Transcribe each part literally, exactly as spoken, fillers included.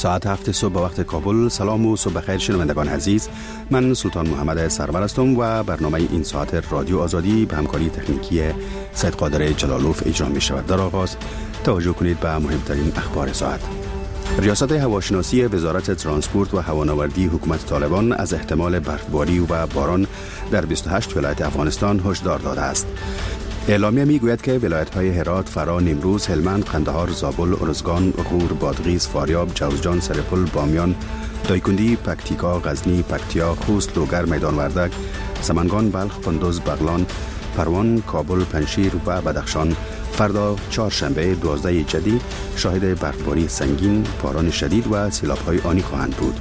ساعت هفت صبح به وقت کابل. سلام و صبح بخیر شنوندگان عزیز، من سلطان محمد سرور هستم و برنامه این ساعت رادیو آزادی به همکاری تکنیکی سید قادر جلالوف اجرا می شود. در آغاز توجه کنید به مهمترین اخبار ساعت. ریاست هواشناسی وزارت ترانسپورت و هوانوردی حکومت طالبان از احتمال برفباری و باران در بیست و هشت ولایت افغانستان هشدار داده است. اعلامیه میگوید که ولایت‌های هرات، فرا، نیمروز، هلمند، قندهار، زابل، ارزگان، غور، بادغیس، فاریاب، جوزجان، سرپل، بامیان، دایکندی، پکتیکا، غزنی، پکتیا، خوست، لوگر، میدان وردک، سمنگان، بلخ، قندوز، بغلان، پروان، کابل، پنشیر و بدخشان فردا چهارشنبه دوازده جدی شاهد برفباری سنگین، باران شدید و سیلاب‌های آنی خواهند بود.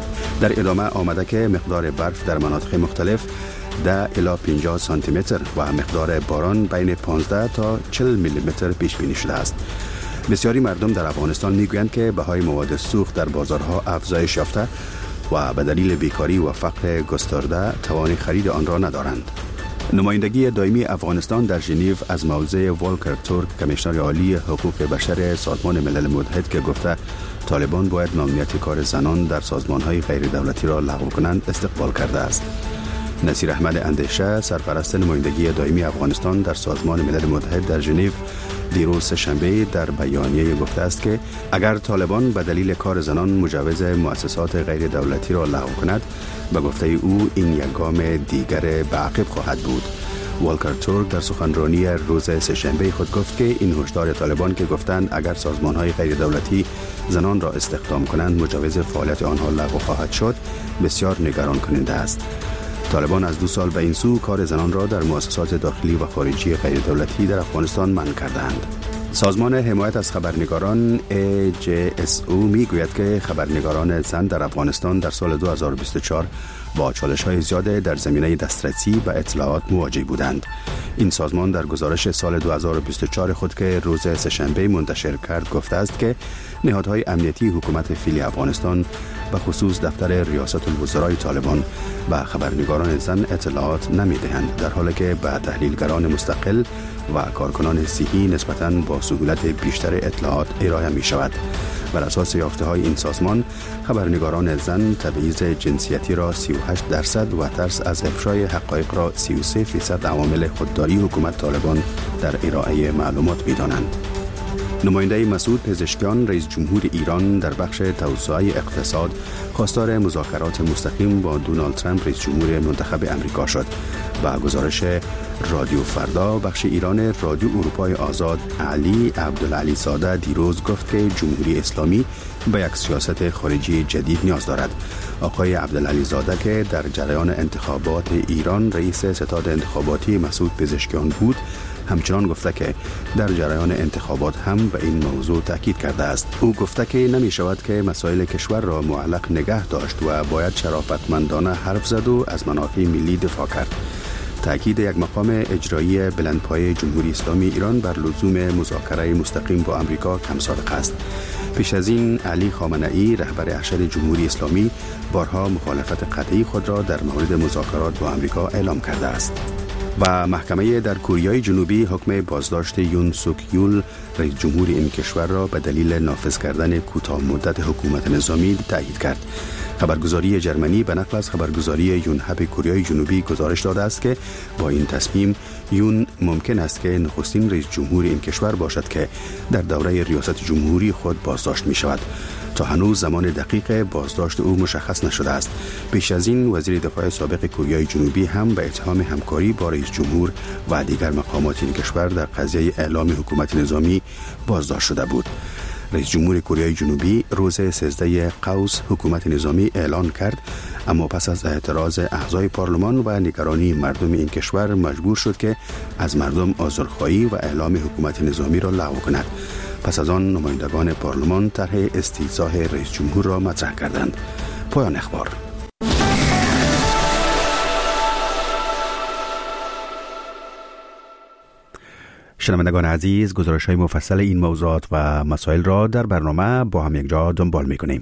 در ادامه آمده که مقدار برف در مناطق مختلف ده الی پنجاه سانتی متر و مقدار باران بین پانزده تا چهل میلی متر پیش بینی شده است. بسیاری مردم در افغانستان میگویند که بهای مواد سوخت در بازارها افزایش یافته و به دلیل بیکاری و فقر گسترده توان خرید آن را ندارند. نمایندگی دائمی افغانستان در ژنو از موضع والکر تورک، کمیشنر عالی حقوق بشر سازمان ملل متحد که گفته طالبان باید ممنوعیت کار زنان در سازمان‌های غیر دولتی را لغو کنند، استقبال کرده است. نصیر احمد اندیشه، سرپرست نمایندگی دائمی افغانستان در سازمان ملل متحد در ژنو، دیروز سه‌شنبه در بیانیه گفته است که اگر طالبان به دلیل کار زنان مجوز مؤسسات غیر دولتی را لغو کند، به گفته او این یک گام دیگر به عقب خواهد بود. والکر تورک در سخنرانی روز سه‌شنبه خود گفت که این هشدار طالبان که گفتند اگر سازمان‌های غیر دولتی زنان را استخدام کنند مجوز فعالیت آنها لغو خواهد شد، بسیار نگران کننده است. طالبان از دو سال به این سو کار زنان را در مؤسسات داخلی و خارجی غیر دولتی در افغانستان منع کردند. سازمان حمایت از خبرنگاران ای جی اس او میگوید که خبرنگاران زن در افغانستان در سال دو هزار و بیست و چهار با چالش‌های زیاد در زمینه دسترسی به اطلاعات مواجه بودند. این سازمان در گزارش سال دو هزار و بیست و چهار خود که روز سه‌شنبه منتشر کرد گفته است که نهادهای امنیتی حکومت فعلی افغانستان به خصوص دفتر ریاست الوزرای طالبان به خبرنگاران زن اطلاعات نمی‌دهند، در حالی که به تحلیلگران مستقل و کارکنان صحی نسبتاً با سهولت بیشتر اطلاعات ارائه می شود. بر اساس یافته‌های این سازمان، خبرنگاران زن تبعیض جنسیتی را سی و هشت درصد و ترس از افشای حقایق را سی و سه فیصد عوامل خودداری حکومت طالبان در ارائه معلومات می‌دانند. نماینده مسعود پزشکیان، رئیس جمهور ایران در بخش توسعه اقتصاد خواستار مذاکرات مستقیم با دونالد ترامپ رئیس جمهور منتخب امریکا شد. با گزارش رادیو فردا بخش ایران رادیو اروپای آزاد، علی عبدالعلی زاده دیروز گفت که جمهوری اسلامی به یک سیاست خارجی جدید نیاز دارد. آقای عبدالعلی زاده که در جریان انتخابات ایران رئیس ستاد انتخاباتی مسعود پزشکیان بود، همچنان گفته که در جریان انتخابات هم به این موضوع تاکید کرده است. او گفته که نمی شود که مسائل کشور را معلق نگه داشت و باید شرافتمندانه حرف زد و از منافع ملی دفاع کرد. تأکید یک مقام اجرایی بلندپایه جمهوری اسلامی ایران بر لزوم مذاکره مستقیم با امریکا کم صادق است. پیش از این علی خامنه‌ای رهبر ارشد جمهوری اسلامی بارها مخالفت قطعی خود را در مورد مذاکرات با امریکا اعلام کرده است. و محکمه در کوریای جنوبی حکم بازداشت یون سوک یول رئیس جمهور این کشور را به دلیل نافذ کردن کوتاه مدت حکومت نظامی تایید کرد. خبرگزاری جرمنی به نقل از خبرگزاری یونهپ کوریای جنوبی گزارش داده است که با این تصمیم یون ممکن است که نخستین رئیس جمهور این کشور باشد که در دوره ریاست جمهوری خود بازداشت می شود. تا هنوز زمان دقیق بازداشت او مشخص نشده است. پیش از این وزیر دفاع سابق کوریای جنوبی هم به اتهام همکاری با رئیس جمهور و دیگر مقامات این کشور در قضیه اعلام حکومت نظامی بازداشت شده بود. رئیس جمهور کوریای جنوبی روز سیزده قوس حکومت نظامی اعلان کرد، اما پس از اعتراض اعضای پارلمان و نگرانی مردم این کشور مجبور شد که از مردم عذرخواهی و اعلام حکومت نظامی را لغو کند. پس از آن نمایندگان پارلمان طرح استیضاح رئیس جمهور را مطرح کردند. پایان اخبار. شنوندگان عزیز، گزارش‌های مفصل این موضوعات و مسائل را در برنامه با هم یک جا دنبال می‌کنیم.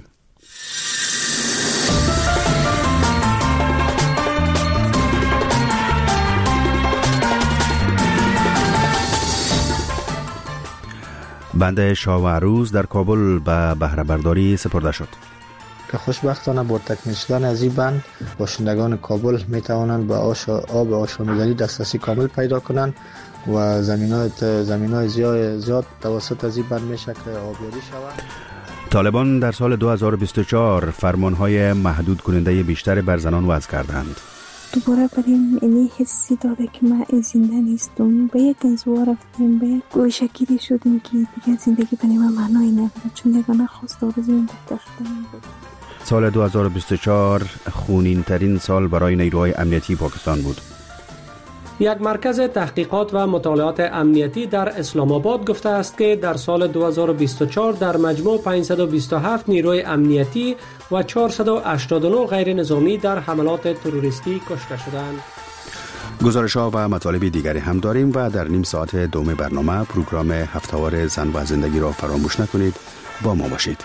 بند شاه و عروس در کابل به بهره برداری سپرده شد. که خوشبختانه با تکمیل شدن از این بند باشندگان کابل می توانند به آب آشامیدنی دسترسی کامل پیدا کنند و زمین‌های زمین‌های زیاد توسط از این بند میشه که آبیاری شود. طالبان در سال دو هزار و بیست و چهار فرمانهای محدود کننده بیشتر بر زنان وضع کردند. دوباره بریم اینی حسی داره که من زنده نیستم، به یک انزوا رفتیم، به یک گوشگیری شدیم که دیگه زندگی برای من معنایی نداره، چون یگانه خواست آرزویم دکتر شدن بود. سال دو هزار و بیست و چهار خونین ترین سال برای نیروهای امنیتی پاکستان بود. یک مرکز تحقیقات و مطالعات امنیتی در اسلام آباد گفته است که در سال دو هزار و بیست و چهار در مجموع پانصد و بیست و هفت نیروی امنیتی و چهارصد و هشتاد و نه غیر نظامی در حملات تروریستی کشته شدند. گزارش‌ها و مطالب دیگری هم داریم و در نیم ساعت دوم برنامه پروگرام هفته‌وار زن و زندگی را فراموش نکنید. با ما باشید.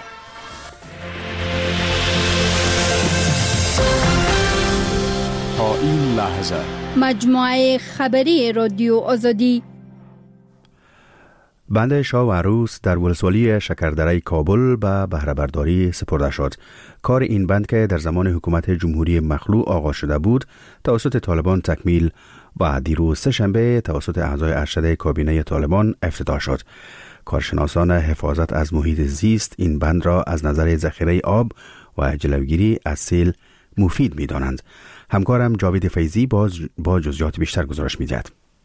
تا این لحظه مجموعه خبری رادیو آزادی. بند شاه و عروس در ولسوالی شکردره کابل به بهره برداری سپرده شد. کار این بند که در زمان حکومت جمهوری مخلوع آغاز شده بود توسط طالبان تکمیل و دیروز سه شنبه توسط اعضای ارشد کابینه طالبان افتتاح شد. کارشناسان حفاظت از محیط زیست این بند را از نظر ذخیره آب و جلوگیری از سیل مفید می دانند. همکارم جاوید فیضی باز با جزئیات بیشتر گزارش می‌دهد.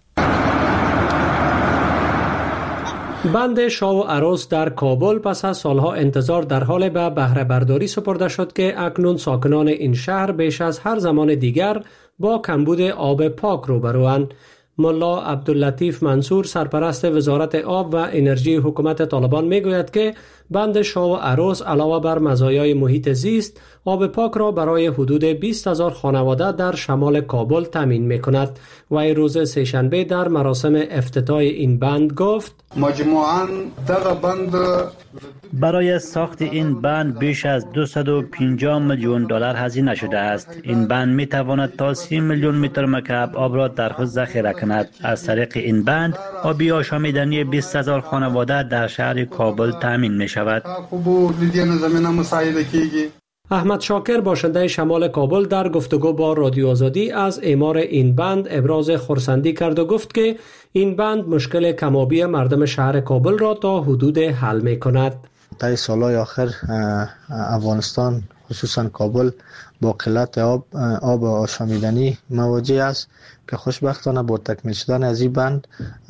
بند شاه و عروس در کابل پس از سالها انتظار در حال به بهره برداری سپرده شد که اکنون ساکنان این شهر بیش از هر زمان دیگر با کمبود آب پاک روبروند. ملا عبداللطیف منصور سرپرست وزارت آب و انرژی حکومت طالبان میگوید که بند شاه و عروس علاوه بر مزایای محیط زیست آب پاک را برای حدود بیست هزار خانواده در شمال کابل تامین میکند و روز سه‌شنبه در مراسم افتتاح این بند گفت مجموعاً دغه بند برای ساخت این بند بیش از دویست و پنجاه میلیون دلار هزینه شده است. این بند می تواند تا سی میلیون متر مکعب آب را در خود ذخیره کند. از طریق این بند آبی آشامیدنی بیست هزار خانواده در شهر کابل تامین می شود. احمد شاکر باشنده شمال کابل در گفتگو با رادیو آزادی از اعمار این بند ابراز خرسندی کرد و گفت که این بند مشکل کمابی مردم شهر کابل را تا حدود حل می کند. در سالهای آخر افغانستان خصوصا کابل با قلت آب آب آشامیدنی مواجه است که خوشبختانه با تکمیل شدن از این بند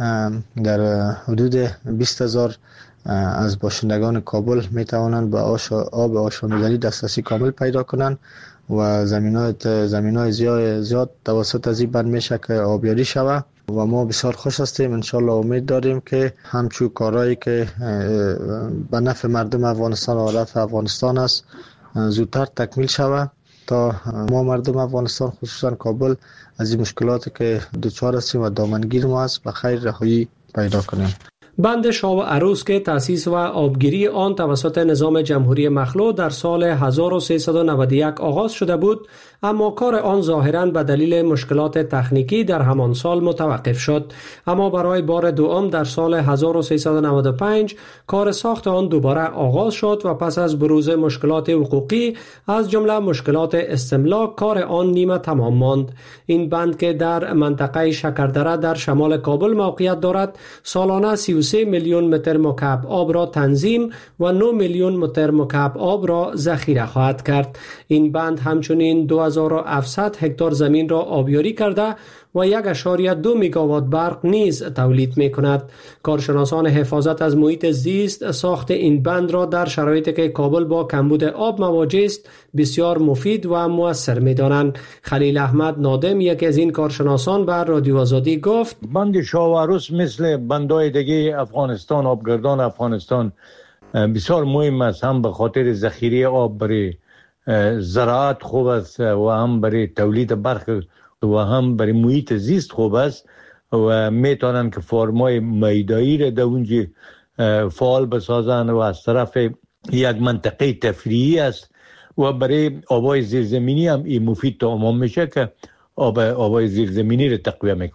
در حدود بیست هزار از باشندگان کابل می توانند به آب آشامیدنی دسترسی کامل پیدا کنند و زمین‌های زمین‌های زیاد زیاد توسط از این بند میشه که آبیاری شود و ما بسیار خوش هستیم. انشالله امید داریم که همچون کارهایی که به نفع مردم افغانستان و نفع افغانستان است زودتر تکمیل شود تا ما مردم افغانستان خصوصا کابل از این مشکلاتی که دچار هستیم و دامنگیر ما است به خیر رهایی پیدا کنیم. بند شاه و عروس که تأسیس و آبگیری آن توسط نظام جمهوری مخلوع در سال هزار و سیصد و نود و یک آغاز شده بود، اما کار آن ظاهراً به دلیل مشکلات تکنیکی در همان سال متوقف شد. اما برای بار دوم در سال هزار و سیصد و نود و پنج کار ساخت آن دوباره آغاز شد و پس از بروز مشکلات حقوقی از جمله مشکلات استملاک کار آن نیمه تمام ماند. این بند که در منطقه شکردره در شمال کابل موقعیت دارد سالانه سی و سه میلیون متر مکعب آب را تنظیم و نه میلیون متر مکعب آب را ذخیره خواهد کرد. این بند همچنین دو هزار و هفتصد هکتار زمین را آبیاری کرده و یک اشاریه دو میگاوات برق نیز تولید می کند. کارشناسان حفاظت از محیط زیست ساخت این بند را در شرایطی که کابل با کمبود آب مواجه است بسیار مفید و مؤثر می دانند. خلیل احمد نادم یکی از این کارشناسان بر رادیو آزادی گفت بند شاه و عروس مثل بندهای دیگه افغانستان آبگردان افغانستان بسیار مهم است، هم به خاطر ذخیره آب برای زراعت خوب است و هم برای تولید برق و هم برای محیط زیست خوب است و میتونن که فرمای میدایی را در اونجا فعال بسازن و از طرف یک منطقه تفریحی است و برای آبای زیرزمینی هم این مفید تمام میشه که آب آبای زیرزمینی را تقویه میکنه.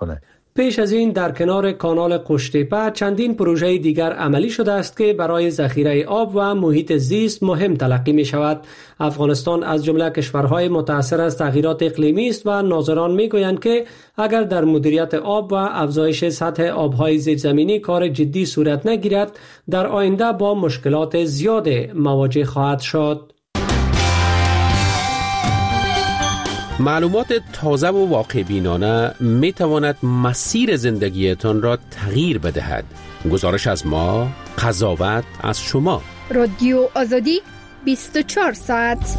پیش از این در کنار کانال قشتیپه چندین پروژه دیگر عملی شده است که برای ذخیره آب و محیط زیست مهم تلقی می شود. افغانستان از جمله کشورهای متاثر از تغییرات اقلیمی است و ناظران می گویند که اگر در مدیریت آب و افزایش سطح آبهای زیرزمینی کار جدی صورت نگیرد، در آینده با مشکلات زیاد مواجه خواهد شد. معلومات تازه و واقع بینانه می تواند مسیر زندگیتان را تغییر بدهد. گزارش از ما، قضاوت از شما. رادیو آزادی بیست و چهار ساعت.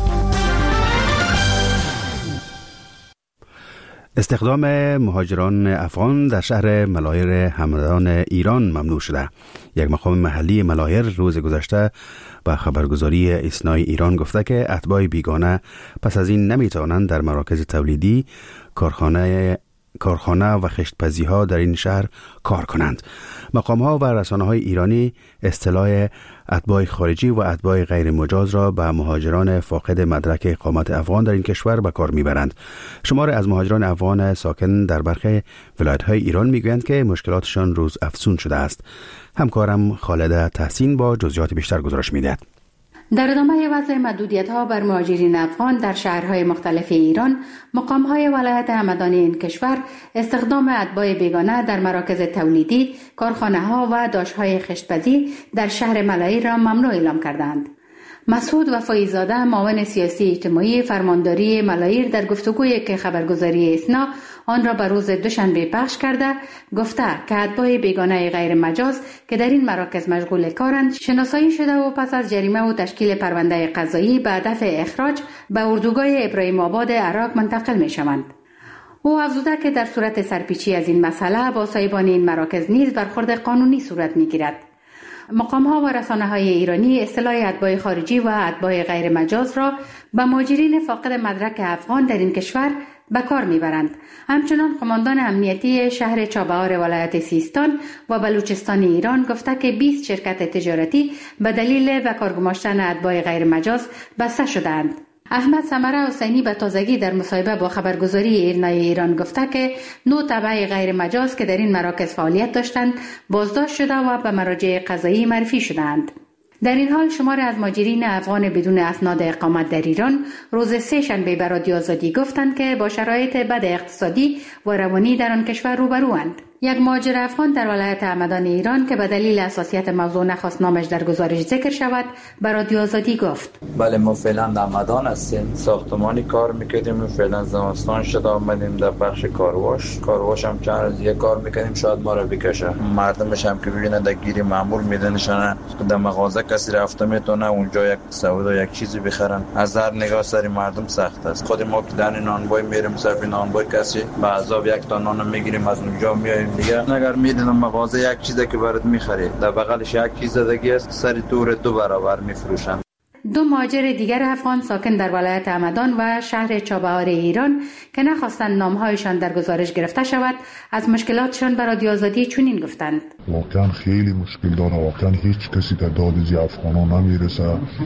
استخدام مهاجران افغان در شهر ملایر همدان ایران ممنوع شده. یک مقام محلی ملایر روز گذشته با خبرگزاری اسنای ایران گفته که اتباع بیگانه پس از این نمیتوانند در مراکز تولیدی، کارخانه کارخانه و خشتپزی ها در این شهر کار کنند. مقام ها و رسانه های ایرانی اصطلاح اتباع خارجی و اتباع غیر مجاز را به مهاجران فاقد مدرک اقامت افغان در این کشور به کار میبرند. شمار از مهاجران افغان ساکن در برخی ولایت های ایران میگویند که مشکلاتشان روز افزون شده است. همکارم خالده تحسین با جزئیات بیشتر گزارش میدهد. در ادامه وضع محدودیت‌ها بر مهاجرین افغان در شهرهای مختلف ایران، مقام‌های ولایت همدان این کشور استخدام اتباع بیگانه در مراکز تولیدی، کارخانه‌ها و داشت‌های خشتپزی در شهر ملایر را ممنوع اعلام کردند. مسعود وفایی‌زاده، معاون سیاسی اجتماعی فرمانداری ملایر، در گفتگویی که خبرگزاری اسنا آن را به روز دوشنبه پخش کرده گفته که اتباع بیگانه غیر مجاز که در این مراکز مشغول کارند شناسایی شده و پس از جریمه و تشکیل پرونده قضایی به هدف اخراج به اردوگاه ابراهیم آباد عراق منتقل می شوند. او افزوده که در صورت سرپیچی از این مسئله با صاحبان این مراکز نیز برخورد قانونی صورت می گیرد. مقام ها و رسانه های ایرانی اصطلاح اتباع خارجی و اتباع غیر مجاز را به مهاجرین فاقد مدرک افغان در این کشور به کار میبرند. همچنان قماندان امنیتی شهر چابهار ولایت سیستان و بلوچستان ایران گفته که بیست شرکت تجارتی به دلیل به کار گماشتن اتباع غیر مجاز بسته شدند. احمد سمره حسینی به تازگی در مصاحبه با خبرگزاری ایرنای ایران گفته که نو تبع غیر مجاز که در این مراکز فعالیت داشتند بازداشت شده و به مراجع قضایی معرفی شدند. در این حال شمار از مهاجرین افغان بدون اسناد اقامت در ایران روز سه شنبه به رادیو آزادی گفتند که با شرایط بد اقتصادی و روانی در آن کشور روبروند. یک مهاجر افغان در ولایت همدان ایران که به دلیل حساسیت موضوع نخواست نامش در گزارش ذکر شود به رادیو آزادی گفت: بله، ما فعلا در همدان هستیم، ساختمانی کار میکردیم، فعلا زمستان شده آمدیم در بخش کارواش کارواش هم چند روز یک کار میکنیم، شاید ما رو بکشه. مردمش هم که ببینن در گیری مامور میدنشن، در مغازه کسی رفته میتونه اونجا یک سودا یک چیزی بخرن. از هر نگاه سری مردم سخت است. خود ما که در نانوای میریم صرف نانوای کسی به عذاب یک تا نان میگیریم از اونجا میایم دیگه. اگر میدونم مغازه یک چیزی که برات میخری در بغلش یک چیز دیگه است، سر دور دو برابر میفروشن. دو مهاجر دیگر افغان ساکن در ولایت همدان و شهر چابهار ایران که نخواستند نامهایشان در گزارش گرفته شود از مشکلاتشان به رادیو آزادی چنین گفتند: واقعا خیلی مشکل داره، واقعا هیچ کسی در داد زی افغانان نمیرسه.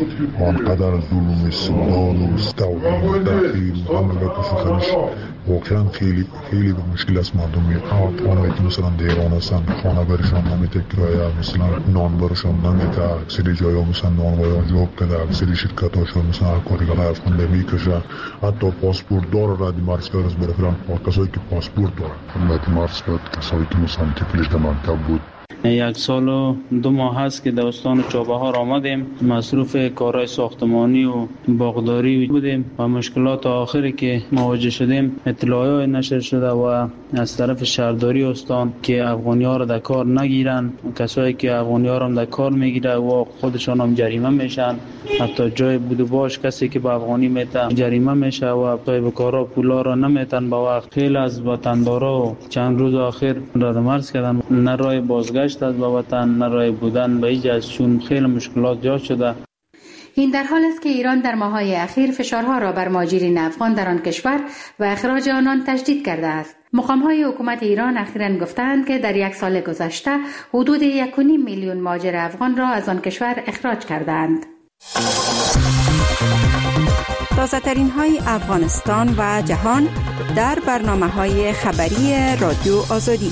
آنقدر ظلم سودان و استوان و دخیل و همه کشخنش واقعا خیلی خیلی به مشکل است. مردم افغانایی که مثلا دیران هستن خانه برشان نمیده کرایه، مثلا نان برشان نمیده، اکثر جایی ها مثلا نان باید جوب کده، اکثر شرکت هاشون مثلا کارگر افغان نمیکشه. حتی پاسپورت داره رادی مرز کرد از برفران کسایی که پاسپورت داره رادی مرز کرد کسایی که مثلا تفلیش در منطقه بود. یک سال و دو ماه هست که در استان چابهار آمدیم، مصروف کارهای ساختمانی و باغداری بودیم و مشکلات آخری که مواجه شدیم اطلاعات نشر شده و از طرف شهرداری استان که افغانی ها را در کار نگیرن، کسایی که افغانی ها را در کار میگیره و خودشان هم جریمه میشن. حتی جای بود و باش کسی که به افغانی میته جریمه میشه و صاحب کارا پولا را نمیتن به وقت. خیلی از وطندارا و چند روز آخر رد مرز کردن، نه راه بازگشت از به وطن نه راه بودن به هیچ از چون خیلی مشکلات ایجاد شده. این در حال است که ایران در ماه‌های اخیر فشارها را بر مهاجرین افغان در آن کشور و اخراج آنان تشدید کرده است. مقام‌های حکومت ایران اخیراً گفتند که در یک سال گذشته حدود یک و نیم میلیون مهاجر افغان را از آن کشور اخراج کردند. تازه ترین های افغانستان و جهان در برنامه های خبری رادیو آزادی.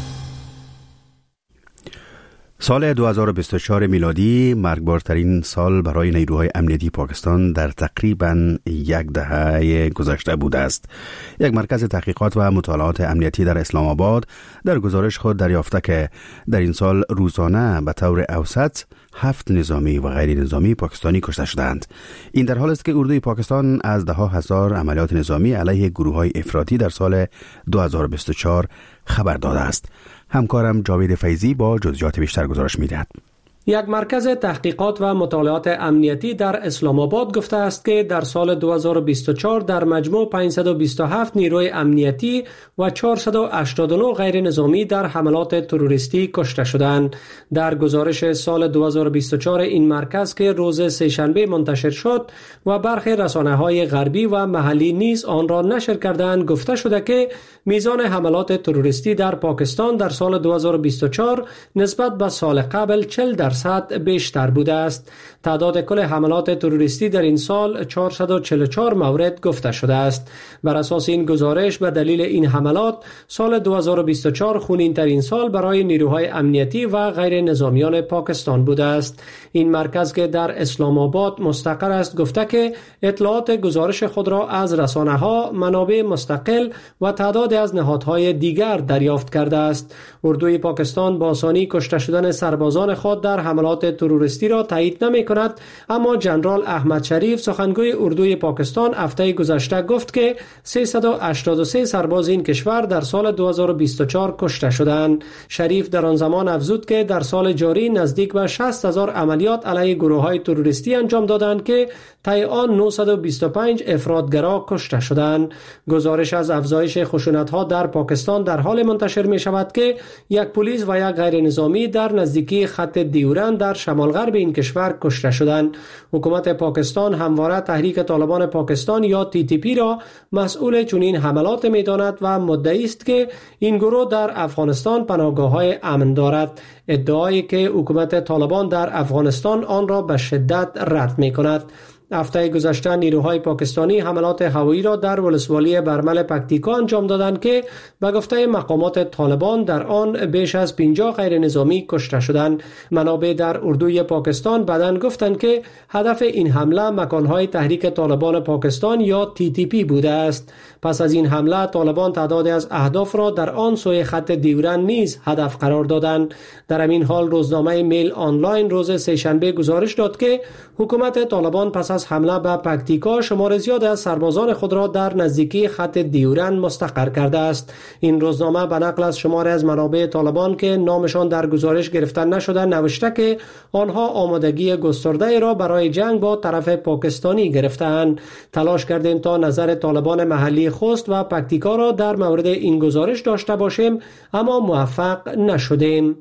سال دو هزار و بیست و چهار میلادی مرگبارترین سال برای نیروهای امنیتی پاکستان در تقریباً یک دهه گذشته بوده است. یک مرکز تحقیقات و مطالعات امنیتی در اسلام آباد در گزارش خود دریافته که در این سال روزانه به طور اوسط هفت نظامی و غیر نظامی پاکستانی کشته شدند. این در حال است که اردوی پاکستان از ده ها هزار عملیات نظامی علیه گروه‌های افراطی در سال دو هزار و بیست و چهار خبر داده است. همکارم جاوید فیضی با جزئیات بیشتر گزارش می‌دهد. یک مرکز تحقیقات و مطالعات امنیتی در اسلام آباد گفته است که در سال دو هزار و بیست و چهار در مجموع پانصد و بیست و هفت نیروی امنیتی و چهارصد و هشتاد و نه غیر نظامی در حملات تروریستی کشته شدند. در گزارش سال دو هزار و بیست و چهار این مرکز که روز سه‌شنبه منتشر شد و برخی رسانه‌های غربی و محلی نیز آن را نشر کردند، گفته شده که میزان حملات تروریستی در پاکستان در سال دو هزار و بیست و چهار نسبت به سال قبل چهل درصد بیشتر بوده است. تعداد کل حملات تروریستی در این سال چهارصد و چهل و چهار مورد گفته شده است. بر اساس این گزارش به دلیل این حملات سال دو هزار و بیست و چهار خونین ترین سال برای نیروهای امنیتی و غیر نظامیان پاکستان بوده است. این مرکز که در اسلام آباد مستقر است گفته که اطلاعات گزارش خود را از رسانه‌ها، منابع مستقل و تعداد از نهادهای دیگر دریافت کرده است. اردوی پاکستان با آسانی کشته شدن سربازان خود در حملات تروریستی را تایید نمی‌کند، اما جنرال احمد شریف سخنگوی اردوی پاکستان هفته گذشته گفت که سیصد و هشتاد و سه سرباز این کشور در سال دو هزار و بیست و چهار کشته شدند. شریف در آن زمان افزود که در سال جاری نزدیک به شصت هزار عملیات علیه گروه‌های تروریستی انجام دادند که طی آن نهصد و بیست و پنج افراطگرا کشته شدند. گزارش از افزایش خشونت‌ها در پاکستان در حال منتشر می‌شود که یک پلیس و یک غیر نظامی در نزدیکی خط دیورند در شمال غرب این کشور کشته شدند. حکومت پاکستان همواره تحریک طالبان پاکستان یا تی تی پی را مسئول چنین حملات می‌داند و مدعی است که این گروه در افغانستان پناهگاه‌های امن دارد. ادعایی که حکومت طالبان در افغانستان آن را به شدت رد می‌کند. هفته گذشته نیروهای پاکستانی حملات هوایی را در ولسوالی برمل پکتیکا انجام دادند که به گفته مقامات طالبان در آن بیش از پنجاه غیر نظامی کشته شدند. منابع در اردوی پاکستان بعداً گفتند که هدف این حمله مکانهای تحریک طالبان پاکستان یا تی تی پی بوده است. پس از این حمله طالبان تعدادی از اهداف را در آن سوی خط دیورند نیز هدف قرار دادند. در همین حال روزنامه میل آنلاین روز سه‌شنبه گزارش داد که حکومت طالبان پس از حمله به پکتیکا شمار زیاد از سربازان خود را در نزدیکی خط دیورند مستقر کرده است. این روزنامه به نقل از شماری از منابع طالبان که نامشان در گزارش گرفته نشده نوشته که آنها آمادگی گسترده را برای جنگ با طرف پاکستانی گرفتند. تلاش کردیم تا نظر طالبان محلی خوست و پکتیکا را در مورد این گزارش داشته باشیم، اما موفق نشدیم.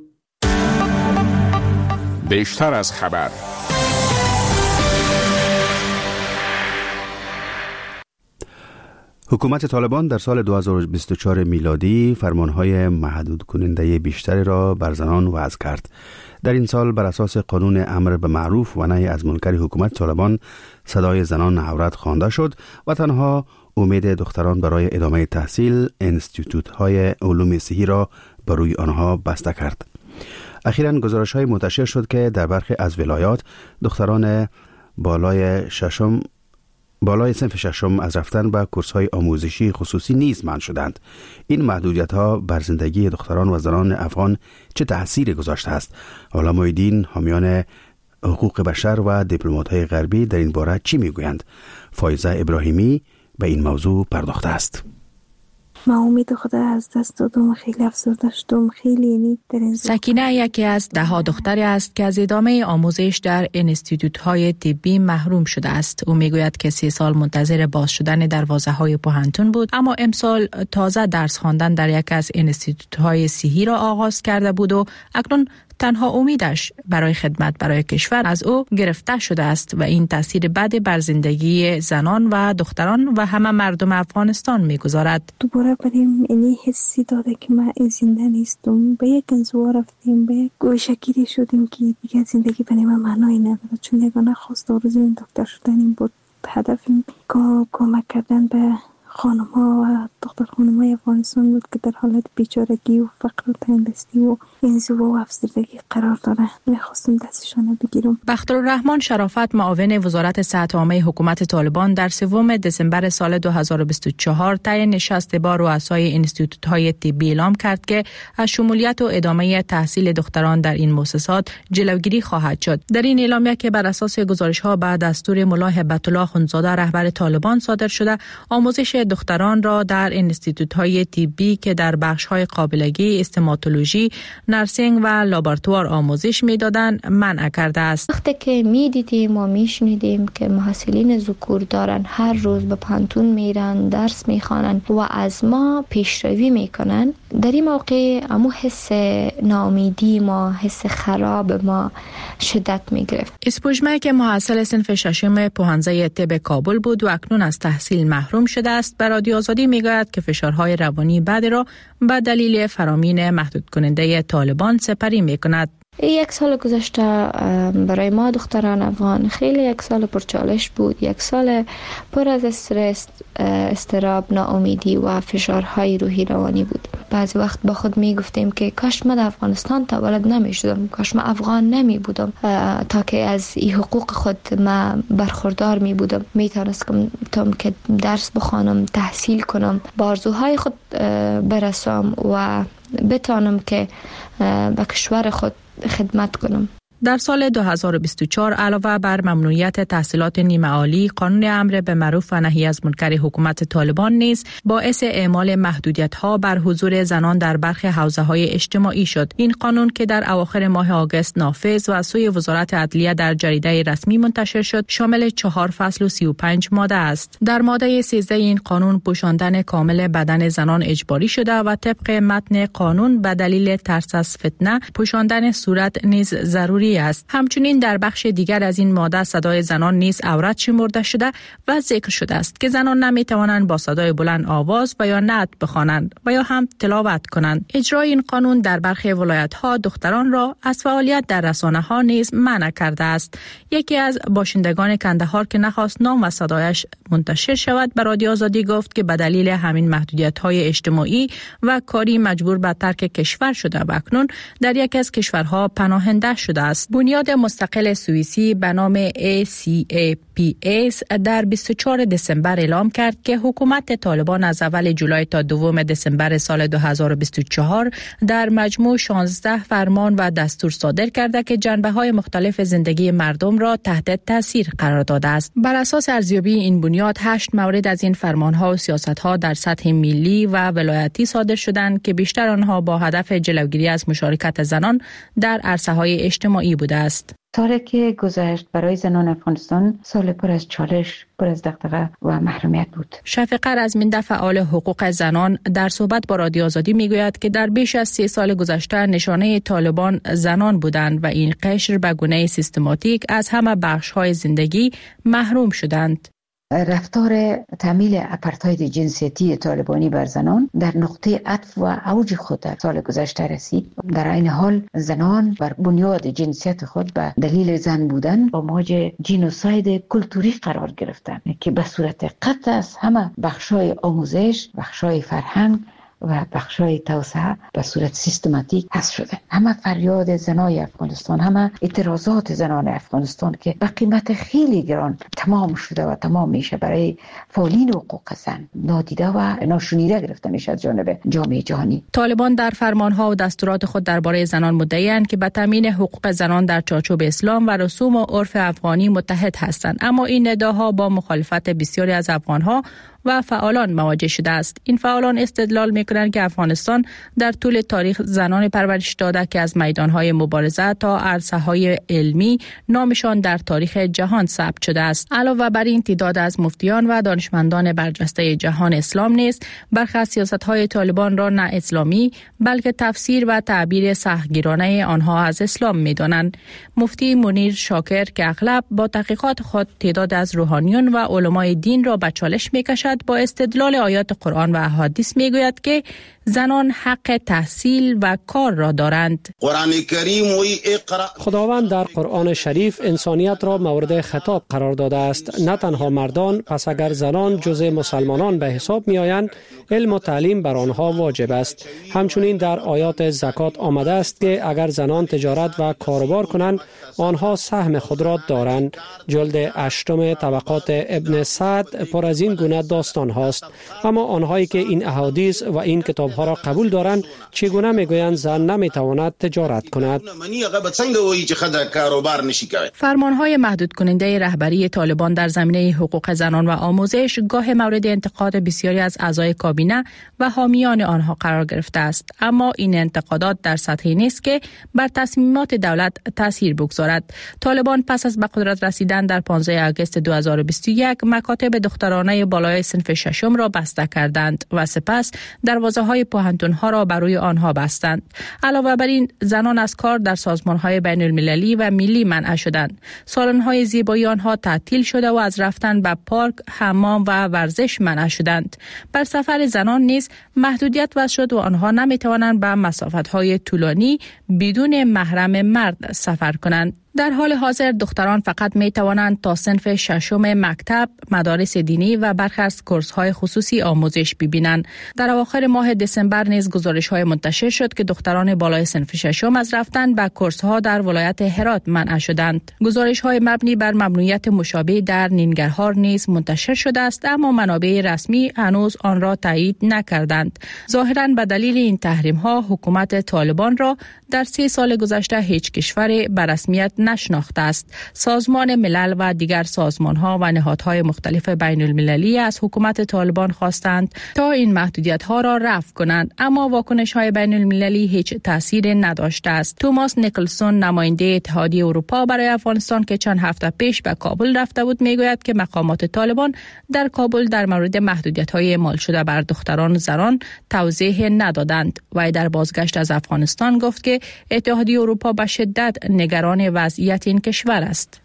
بیشتر از خبر. حکومت طالبان در سال دو هزار و بیست و چهار میلادی فرمانهای محدود کننده بیشتری را بر زنان وضع کرد. در این سال بر اساس قانون امر به معروف و نهی از منکر حکومت طالبان صدای زنان عورت خوانده شد و تنها امید دختران برای ادامه تحصیل انستیتوت های علوم صحی را بر روی آنها بسته کرد. اخیراً گزارش‌های منتشر شد که در برخی از ولایات دختران بالای ششم بالای صنف ششم از رفتن به کورس‌های آموزشی خصوصی نیز منع شدند. این محدودیت‌ها بر زندگی دختران و زنان افغان چه تأثیری گذاشته است؟ علمای دین، حامیان حقوق بشر و دیپلمات‌های غربی در این باره چی میگویند؟ فایزه ابراهیمی به این موضوع پرداخته است. من امید خدا از دست دادم، خیلی افسرده شدم، خیلی یعنی در این سکینه یکی از ده ها دختری است که از ادامه آموزش در انستیتوت های طبی محروم شده است. او میگوید که سی سال منتظر باز شدن دروازه های پوهنتون بود، اما امسال تازه درس خواندن در یک از انستیتوت های صحی را آغاز کرده بود و اکنون تنها امیدش برای خدمت برای کشور از او گرفته شده است و این تاثیر بد بر زندگی زنان و دختران و همه مردم افغانستان میگذارد. دوباره بریم اینی حسی داده که ما زنده نیستم. به یک انزوا رفتیم، به یک گوشه‌گیری شدیم که دیگه زندگی برای ما معنایی نداره، چون یگانه خواست آرزوی این دکتر شدن این بود. هدفم کمک کردن به خانم ها و دختر خانم های افغانستان بود که در حالت بیچارگی و فقر و تنگدستی و انزوا و افسردگی قرار داره. میخواستم دستشان بگیرم. بختالرحمن شرافت، معاون وزارت صحت عامه حکومت طالبان، در سوم دسامبر سال دو هزار و بیست و چهار طی نشست با رؤسای اینستیتوت های طبی اعلام کرد که از شمولیت و ادامه تحصیل دختران در این مؤسسات جلوگیری خواهد شد. در این اعلامیه که بر اساس گزارش ها بعد دستور ملا هبت الله اخوندزاده رهبر طالبان صادر شده، آموزش دختران را در اینستیتوت‌های طبی که در بخش‌های قابلگی، استوماتولوژی، نرسینگ و لابراتوار آموزش می‌دادند منع کرده است. وقتی که می‌دیدیم و می‌شنیدیم که محصلین ذکور دارن هر روز به پانتون میرن، درس می‌خوانن و از ما پیشروی می‌کنن، در این موقع امو حس ناامیدی ما، حس خراب ما شدت می‌گرفت. اسپوجمه که محصل صنف ششم پوهنځی طب کابل بود و اکنون از تحصیل محروم شده است، بر رادیو آزادی میگوید که فشارهای روانی بعد را به دلیل فرامین محدود کننده طالبان سپری میکند. یک سال گذشته برای ما دختران افغان خیلی یک سال پرچالش بود، یک سال پر از استرس، استراب، ناامیدی و فشارهای روحی روانی بود. بعضی وقت با خود می گفتیم که کاش من در افغانستان تولد نمی شدم، کاش من افغان نمی بودم تا که از این حقوق خود ما برخوردار می بودم، می توانستم که درس بخوانم، تحصیل کنم، به آرزوهای خود برسم و بتانم که به کشور خود خدمت کنم. در سال دو هزار و بیست و چهار علاوه بر ممنوعیت تحصیلات نیمه عالی، قانون امر به معروف و نهی از منکر حکومت طالبان نیز باعث اعمال محدودیت‌ها بر حضور زنان در برخی حوزه‌های اجتماعی شد. این قانون که در اواخر ماه آگوست نافذ و از سوی وزارت عدلیه در جریده رسمی منتشر شد، شامل چهار فصل و سی و پنج ماده است. در ماده سیزده این قانون پوشاندن کامل بدن زنان اجباری شده و طبق متن قانون به دلیل ترس از فتنه پوشاندن صورت نیز ضروری است. همچنین در بخش دیگر از این ماده صدای زنان نیز عورت شمرده شده و ذکر شده است که زنان نمی توانند با صدای بلند آواز و یا نعت بخوانند و یا هم تلاوت کنند. اجرای این قانون در برخی ولایت‌ها دختران را از فعالیت در رسانه‌ها نیز منع کرده است. یکی از باشندگان کندهار که نخواست نام و صدایش منتشر شود، به رادیو آزادی گفت که به دلیل همین محدودیت‌های اجتماعی و کاری مجبور به ترک کشور شده و اکنون در یکی از کشورها پناهنده شده است. بنیاد مستقل سوئیسی به نام ای سی ای پی اس در بیست و چهارم دسامبر اعلام کرد که حکومت طالبان از اول جولای تا دوم دسامبر سال دو هزار و بیست و چهار در مجموع شانزده فرمان و دستور صادر کرده که جنبه‌های مختلف زندگی مردم را تحت تاثیر قرار داده است. بر اساس ارزیابی این بنیاد هشت مورد از این فرمان‌ها و سیاست‌ها در سطح ملی و ولایتی صادر شدند که بیشتر آنها با هدف جلوگیری از مشارکت زنان در عرصه‌های اجتماعی بوده است. سالی که گذشت برای زنان افغانستان سال پر از چالش، پر از دغدغه و محرومیت بود. شفیقه رزمنده فعال حقوق زنان در صحبت با رادیو آزادی میگوید که در بیش از سی سال گذشته نشانه طالبان زنان بودند و این قشر به گونه سیستماتیک از همه بخش‌های زندگی محروم شدند. رفتار تأمیل اپارتاید جنسیتی طالبانی بر زنان در نقطه عطف و اوج خود در سال گذشته رسید. در این حال زنان بر بنیاد جنسیت خود به دلیل زن بودن با مواجه جینوساید کلتوری قرار گرفتند که به صورت قطع از همه بخشای آموزش، بخشای فرهنگ و بخشای توسعه به صورت سیستماتیک حذف شده. همه فریاد زنای افغانستان، همه اعتراضات زنان افغانستان که به قیمت خیلی گران تمام شده و تمام میشه برای فعالین حقوق زن، نادیده و ناشنیده گرفته میشه از جانب جامعه جهانی. طالبان در فرمانها و دستورات خود درباره زنان مدعی‌اند که به تامین حقوق زنان در چارچوب اسلام و رسوم و عرف افغانی متحد هستند، اما این ادعاها با مخالفت بسیاری از افغانها و فعالان مواجه شده است. این فعالان استدلال می‌کنند که افغانستان در طول تاریخ زنان پرورش داده که از میدان‌های مبارزه تا عرصه‌های علمی نامشان در تاریخ جهان ثبت شده است. علاوه بر این تعداد از مفتیان و دانشمندان برجسته جهان اسلام نیز برخی از سیاست‌های طالبان را نه اسلامی بلکه تفسیر و تعبیر سختگیرانه آنها از اسلام می‌دانند. مفتی منیر شاکر که اغلب با تحقیقات خود تعداد از روحانیون و علمای دین را به چالش می‌کشد، با استدلال آیات قرآن و احادیث می‌گوید که زنان حق تحصیل و کار را دارند. قرآن کریم وی اقرا. خداوند در قرآن شریف انسانیت را مورد خطاب قرار داده است، نه تنها مردان. پس اگر زنان جزء مسلمانان به حساب می آیند، علم و تعلیم بر آنها واجب است. همچنین در آیات زکات آمده است که اگر زنان تجارت و کاروبار کنند، آنها سهم خود را دارند. جلد هشتم طبقات ابن سعد پر از این گونه داستان هاست. اما آنهایی که این احادیث و این کتاب ها را قبول دارند، چگونه میگویند زن نمیتواند تجارت کند؟ فرمانهای محدود کننده رهبری طالبان در زمینه حقوق زنان و آموزش گاه مورد انتقاد بسیاری از اعضای کابینه و حامیان آنها قرار گرفته است، اما این انتقادات در سطحی نیست که بر تصمیمات دولت تاثیر بگذارد. طالبان پس از به قدرت رسیدن در پانزده آگوست دو هزار و بیست و یک مکاتب دخترانه بالای صنف ششم را بسته کردند و سپس دروازه‌های پوهنتون‌ها را بر روی آنها بستند. علاوه بر این، زنان از کار در سازمان‌های بین المللی و ملی منع شدند. سالن‌های زیبایی آنها تعطیل شده و از رفتن به پارک، حمام و ورزش منع شدند. بر سفر زنان نیز محدودیت وضع شد و آنها نمی‌توانند به مسافت‌های طولانی بدون محرم مرد سفر کنند. در حال حاضر دختران فقط می توانند تا صنف ششم مکتب، مدارس دینی و برخی از کورس‌های خصوصی آموزش ببینند. در اواخر ماه دسامبر نیز گزارش‌های منتشر شد که دختران بالای صنف ششم از رفتن به کورس‌ها در ولایت هرات منع شدند. گزارش‌های مبنی بر ممنوعیت مشابه در نینگرهار نیز منتشر شده است، اما منابع رسمی هنوز آن را تایید نکردند. ظاهراً به دلیل این تحریم‌ها حکومت طالبان را در سه سال گذشته هیچ کشور به رسمیت نشناخته است. سازمان ملل و دیگر سازمان‌ها و نهادهای مختلف بین المللی از حکومت طالبان خواستند تا این محدودیت‌ها را رفع کنند، اما واکنش‌های بین المللی هیچ تأثیر نداشته است. توماس نیکلسون، نماینده اتحادیه اروپا برای افغانستان که چند هفته پیش به کابل رفته بود، میگوید که مقامات طالبان در کابل در مورد محدودیت‌های اعمال شده بر دختران و زنان توضیح ندادند. و در بازگشت از افغانستان گفت که اتحادیه اروپا به شدت نگران وضعیت این کشور است.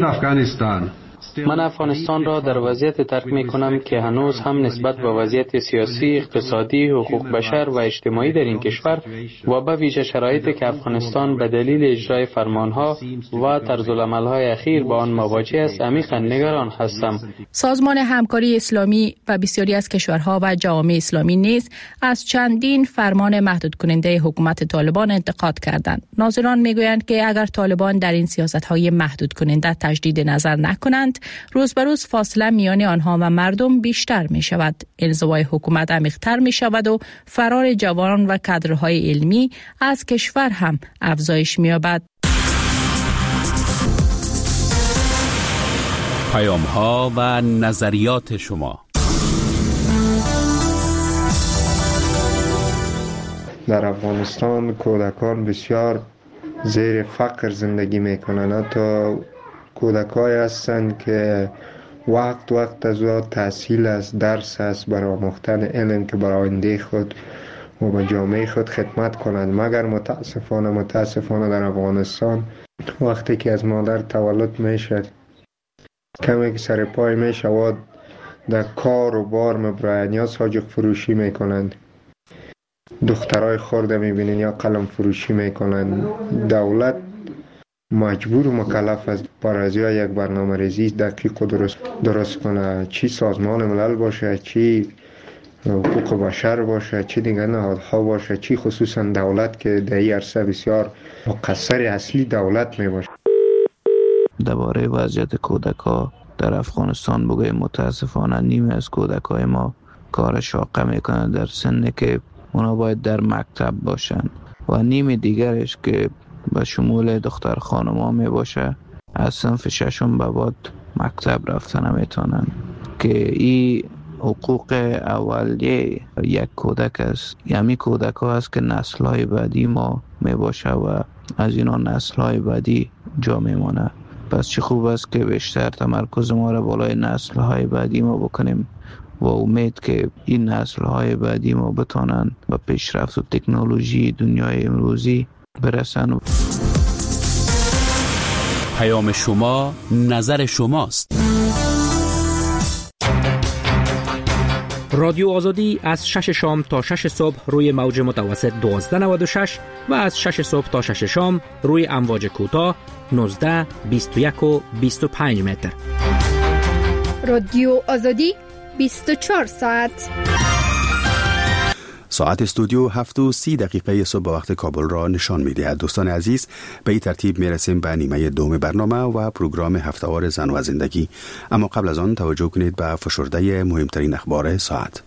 من افغانستان را در وضعیت ترک می کنم که هنوز هم نسبت به وضعیت سیاسی، اقتصادی، حقوق بشر و اجتماعی در این کشور و به ویژه شرایطی که افغانستان به دلیل اجرای فرمانها و طرزالعمل‌های اخیر با آن مواجه است عمیقاً نگران هستم. سازمان همکاری اسلامی و بسیاری از کشورها و جوامع اسلامی نیز از چندین فرمان محدود کننده حکومت طالبان انتقاد کردند. ناظران میگویند که اگر طالبان در این سیاست‌های محدود کننده تجدید نظر نکنند، روز به روز فاصله میان آنها و مردم بیشتر می شود. انزوای حکومت عمیق‌تر می شود و فرار جوانان و کادرهای علمی از کشور هم افزایش می یابد. پیام‌ها و نظریات شما. در افغانستان کودکان بسیار زیر فقر زندگی میکنند. تا کودکای هستند که وقت وقت از او تحصیل است، درس است، برای آموختن علم که برای آینده خود و به جامعه خود خدمت کنند. مگر متاسفانه متاسفانه در افغانستان وقتی که از مادر تولد میشه، کمی که سر پای میشود، در کار و بار مبراین یا ساجق فروشی میکنند، دخترای خورده میبینین یا قلم فروشی میکنند. دولت مجبور و مکلف است برای یک برنامه ریزی دقیق و درست درست کنه، چی سازمان ملل باشه، چی حقوق بشر باشه، چی دیگر نهادها باشه، چی خصوصا دولت که در این عرصه بسیار مقصر اصلی دولت می باشه. درباره وضعیت کودک‌ها در افغانستان بگویم متاسفانه نیمه از کودک‌های ما کار شاقه میکنن در سنی که اونا باید در مکتب باشن و نیمه دیگرش که به شمول دختر خانم‌ها می باشه از صنف ششم به بعد مکتب رفتن نمیتونن، که این حقوق اولیه یک کودک است. یعنی کودک ها است که نسل های بعدی ما می باشه و از اینا نسل های بعدی جا می مانه. پس چه خوب است که بیشتر تمرکز ما را بالای نسل های بعدی ما بکنیم و امید که این نسل های بعدی ما بتانن به پیشرفت و تکنولوژی دنیای امروزی برسن. پیام شما نظر شماست. رادیو آزادی از شش شام تا شش صبح روی موج متوسط دوازده نود و شش و از شش صبح تا شش شام روی امواج کوتاه نوزده، بیست و یک و بیست و پنج متر. رادیو آزادی بیست و چهار ساعت. ساعت استودیو هفت و سی دقیقه صبح وقت کابل را نشان می‌دهد. دوستان عزیز، به این ترتیب میرسیم به نیمه دوم برنامه و پروگرام هفته‌وار زن و زندگی. اما قبل از آن توجه کنید به فشرده مهمترین اخبار ساعت.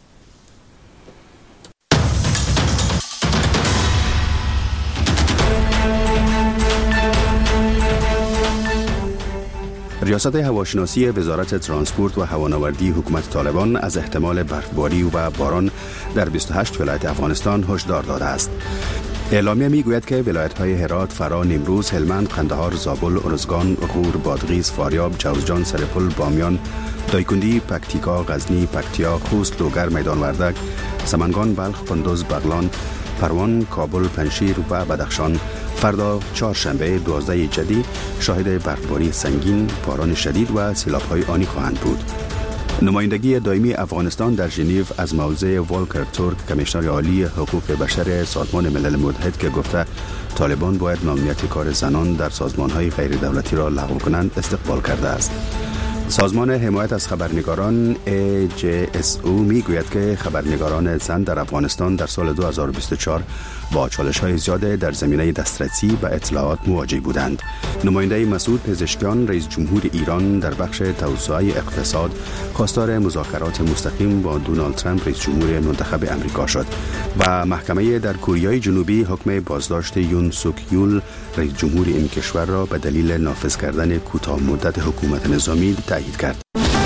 ریاست هواشناسی وزارت ترانسپورت و هوانوردی حکومت طالبان از احتمال برفباری و باران در بیست و هشت ولایت افغانستان هشدار داده است. اعلامیه میگوید که ولایت‌های هرات، فرا، نیمروز، هلمند، قندهار، زابل، ارزگان، غور، بادغیس، فاریاب، جوزجان، سرپل، بامیان، دایکندی، پکتیکا، غزنی، پکتیا، خوست، لوگر، میدان وردک، سمنگان، بلخ، قندوز، بغلان، پروان، کابل، پنشیر و بدخشان فردا چهارشنبه دوازده جدی شاهد برفباری سنگین، باران شدید و سیلاب‌های آنی خواهند بود. نمایندگی دائمی افغانستان در ژنو از موضع والکر تورک کمیشنر عالی حقوق بشر سازمان ملل متحد که گفته طالبان باید ممنوعیت کار زنان در سازمان‌های غیر دولتی را لغو کنند استقبال کرده است. سازمان حمایت از خبرنگاران ای جی اس او میگوید که خبرنگاران زن در افغانستان در سال دو هزار و بیست و چهار با چالش‌های زیاد در زمینه دسترسی به اطلاعات مواجه بودند. نماینده مسعود پزشکیان رئیس جمهور ایران در بخش توسعه اقتصاد خواستار مذاکرات مستقیم با دونالد ترامپ رئیس جمهور منتخب امریکا شد و محکمه در کره جنوبی حکم بازداشت یون سوک یول رئیس جمهور این کشور را به دلیل نافذ کردن کوتاه مدت حکومت نظامی تایید کرد.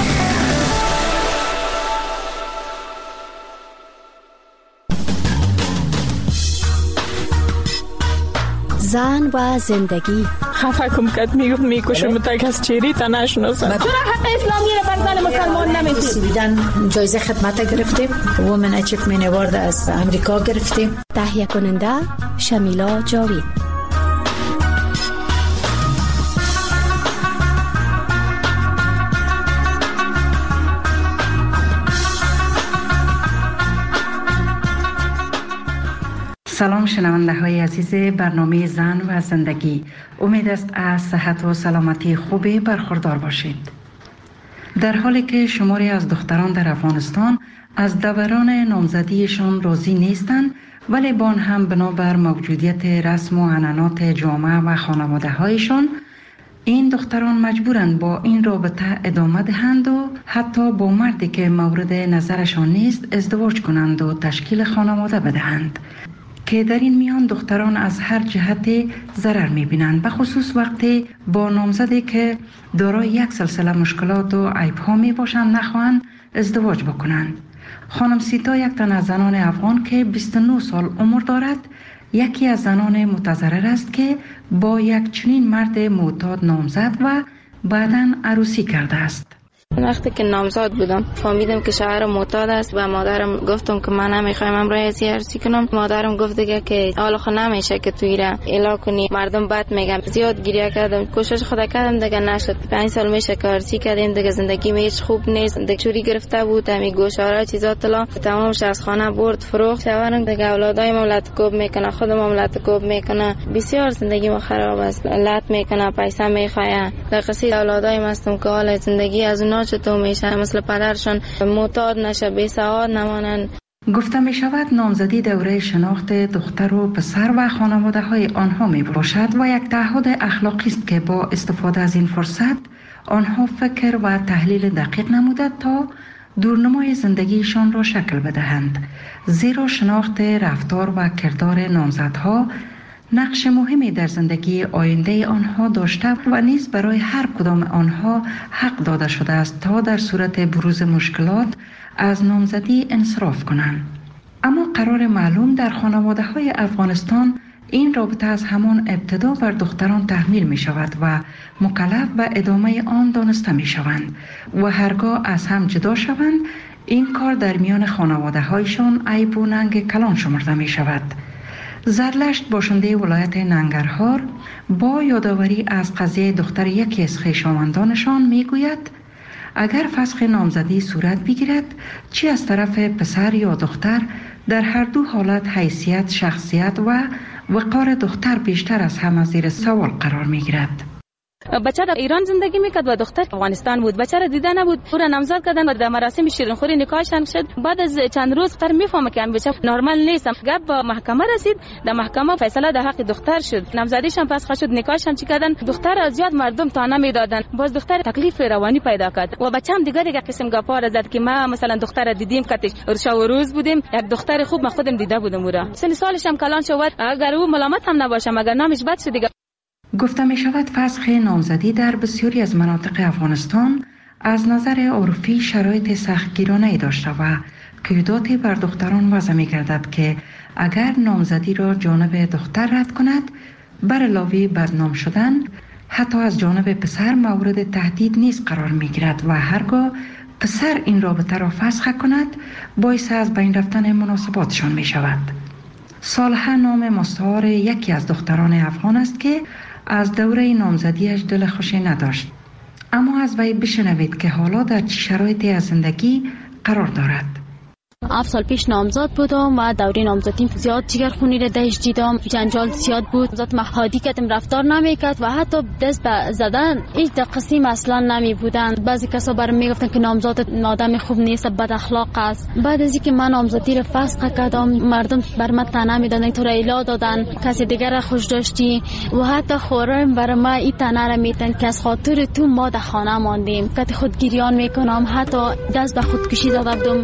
زن و زندگی. خفه کم کد میگفت میکشم تک از چیری تا نشناسم. چرا حق اسلامی رو بر زن مسلمان نمیدید؟ سویدن جایزه خدمت گرفتیم. وومن اچیومنت اوارد از امریکا گرفتیم. تهیه کننده شمیلا جاوید. سلام شنونده های عزیز برنامه زن و زندگی. امید است از صحت و سلامتی خوبی برخوردار باشید. در حالی که شماری از دختران در افغانستان از دوران نامزدیشان راضی نیستند، ولی با آن هم بنابر موجودیت رسم و عنعنات جامعه و خانواده هایشان، این دختران مجبورند با این رابطه ادامه دهند و حتی با مردی که مورد نظرشان نیست ازدواج کنند و تشکیل خانواده بدهند، که در این میان دختران از هر جهت ضرر می‌بینند، به خصوص وقتی با نامزدی که دارای یک سلسله مشکلات و عیب‌ها میباشند نخواهند ازدواج بکنند. خانم سیتا یک تن از زنان افغان که بیست و نه سال عمر دارد، یکی از زنان متضرر است که با یک چنین مرد معتاد نامزد و بعداً عروسی کرده است. وقتی که نامزاد بودم فهمیدم که شوهر معتاد است و مادرم گفتم که من نمیخوایم امروز عروسی کنم. مادرم گفت دیگه که حالا خود نمیشه که توی را اعلام کنی، مردم بد میگن. زیاد گریه کردم، کوشش خود کردم دیگه نشد. پنج سال میشه که عروسی کردیم دیگه، زندگی هیچ خوب نیست. دیگه چوری گرفته بود، همین گوشواره چیزا طلا تمامش از خانه برد فروخت. شوهرم دیگه اولادای مملت کوب میکنه، خود مملت کوب میکنه، بسیار زندگی ما خراب است. لط میکنه، پیسه میخواه. در قصه اولادای مستم که حال زندگی از اونها چطور میشه، مثل پدرشان معتاد نشه، بی سواد نمانن. گفته می شود نامزدی دوره شناخت دختر و پسر و خانواده های آنها می باشد و یک تعهد اخلاقی است که با استفاده از این فرصت آنها فکر و تحلیل دقیق نموده تا دورنمای زندگیشان را شکل بدهند. زیرا شناخت رفتار و کردار نامزدها نقش مهمی در زندگی آینده آنها داشته و نیز برای هر کدام آنها حق داده شده است تا در صورت بروز مشکلات از نامزدی انصراف کنند. اما قرار معلوم در خانواده های افغانستان این رابطه از همان ابتدا بر دختران تحمیل می شود و مکلف به ادامه آن دانسته می شوند و هرگاه از هم جدا شوند این کار در میان خانواده هایشان عیب و ننگ کلان شمرده می شود. زرلشت باشنده ولایت ننگرهار با یادآوری از قضیه دختر یکی از خویشاوندانشان می گوید اگر فسخ نامزدی صورت بگیرد چی از طرف پسر یا دختر در هر دو حالت حیثیت، شخصیت و وقار دختر بیشتر از همه زیر سوال قرار می گیرد. بچه در ایران زندگی میکرد و دختر افغانستان بود. بچه را دیده نبود. او را نامزد کردن و در مراسم شیرینخوری نکاحشان شد. بعد از چند روز دختر میفهمه که این بچه نرمال نیست. گپ به محکمه رسید. در محکمه فیصله در حق دختر شد. نامزدیشان فسخ شد. نکاحشان چی کردن؟ دختر از زیاد مردم تانه میدادن. باز دختر تکلیف روانی پیدا کرد. و بچه هم دیگه دیگه قسم گپا را زد که ما مثلا دختر را دیدیم کتش شب و روز بودیم. یک دختر خوب ما خودم دیده بودم او را. سن سالش هم کلان شد. اگر او ملامت هم نباشه مگر نامش بد شد دیگه. گفته می شود فسخ نامزدی در بسیاری از مناطق افغانستان از نظر عرفی شرایط سختگیرانه‌ای داشته و قیوداتی بر دختران وضع می گردد که اگر نامزدی را جانب دختر رد کند بر علاوه بدنام شدن حتی از جانب پسر مورد تهدید نیز قرار می گیرد و هرگاه پسر این رابطه را فسخ کند باعث از بین رفتن مناسباتشان می شود. صالحه نام مستعار یکی از دختران افغان است که از دوره نامزدیش دل خوشی نداشت. اما از وی بشنوید که حالا در چه شرایطی از زندگی قرار دارد. هفت سال پیش نامزد بودم و دوره نامزدیم زیاد جگرخونی را دهش دیدم. جنجال زیاد بود. ذات مهادی کردم رفتار نمیکرد و حتی دست به زدن هیچ قسم اصلا نمی بودند. بعضی کسا برام میگفتن که نامزد آدم خوب نیست، بد اخلاق است. بعد از اینکه من نامزدی را فسخ کردم مردم بر من طعنه میدادن، تو را الا دادن، کسی دیگر را خوش داشتی و حتی خورم بر ما این طعنه را میدن که از خاطر تو ما در خانه ماندیم. کتی خودگیریان میکنم، حتی دست به خودکشی زده بودم.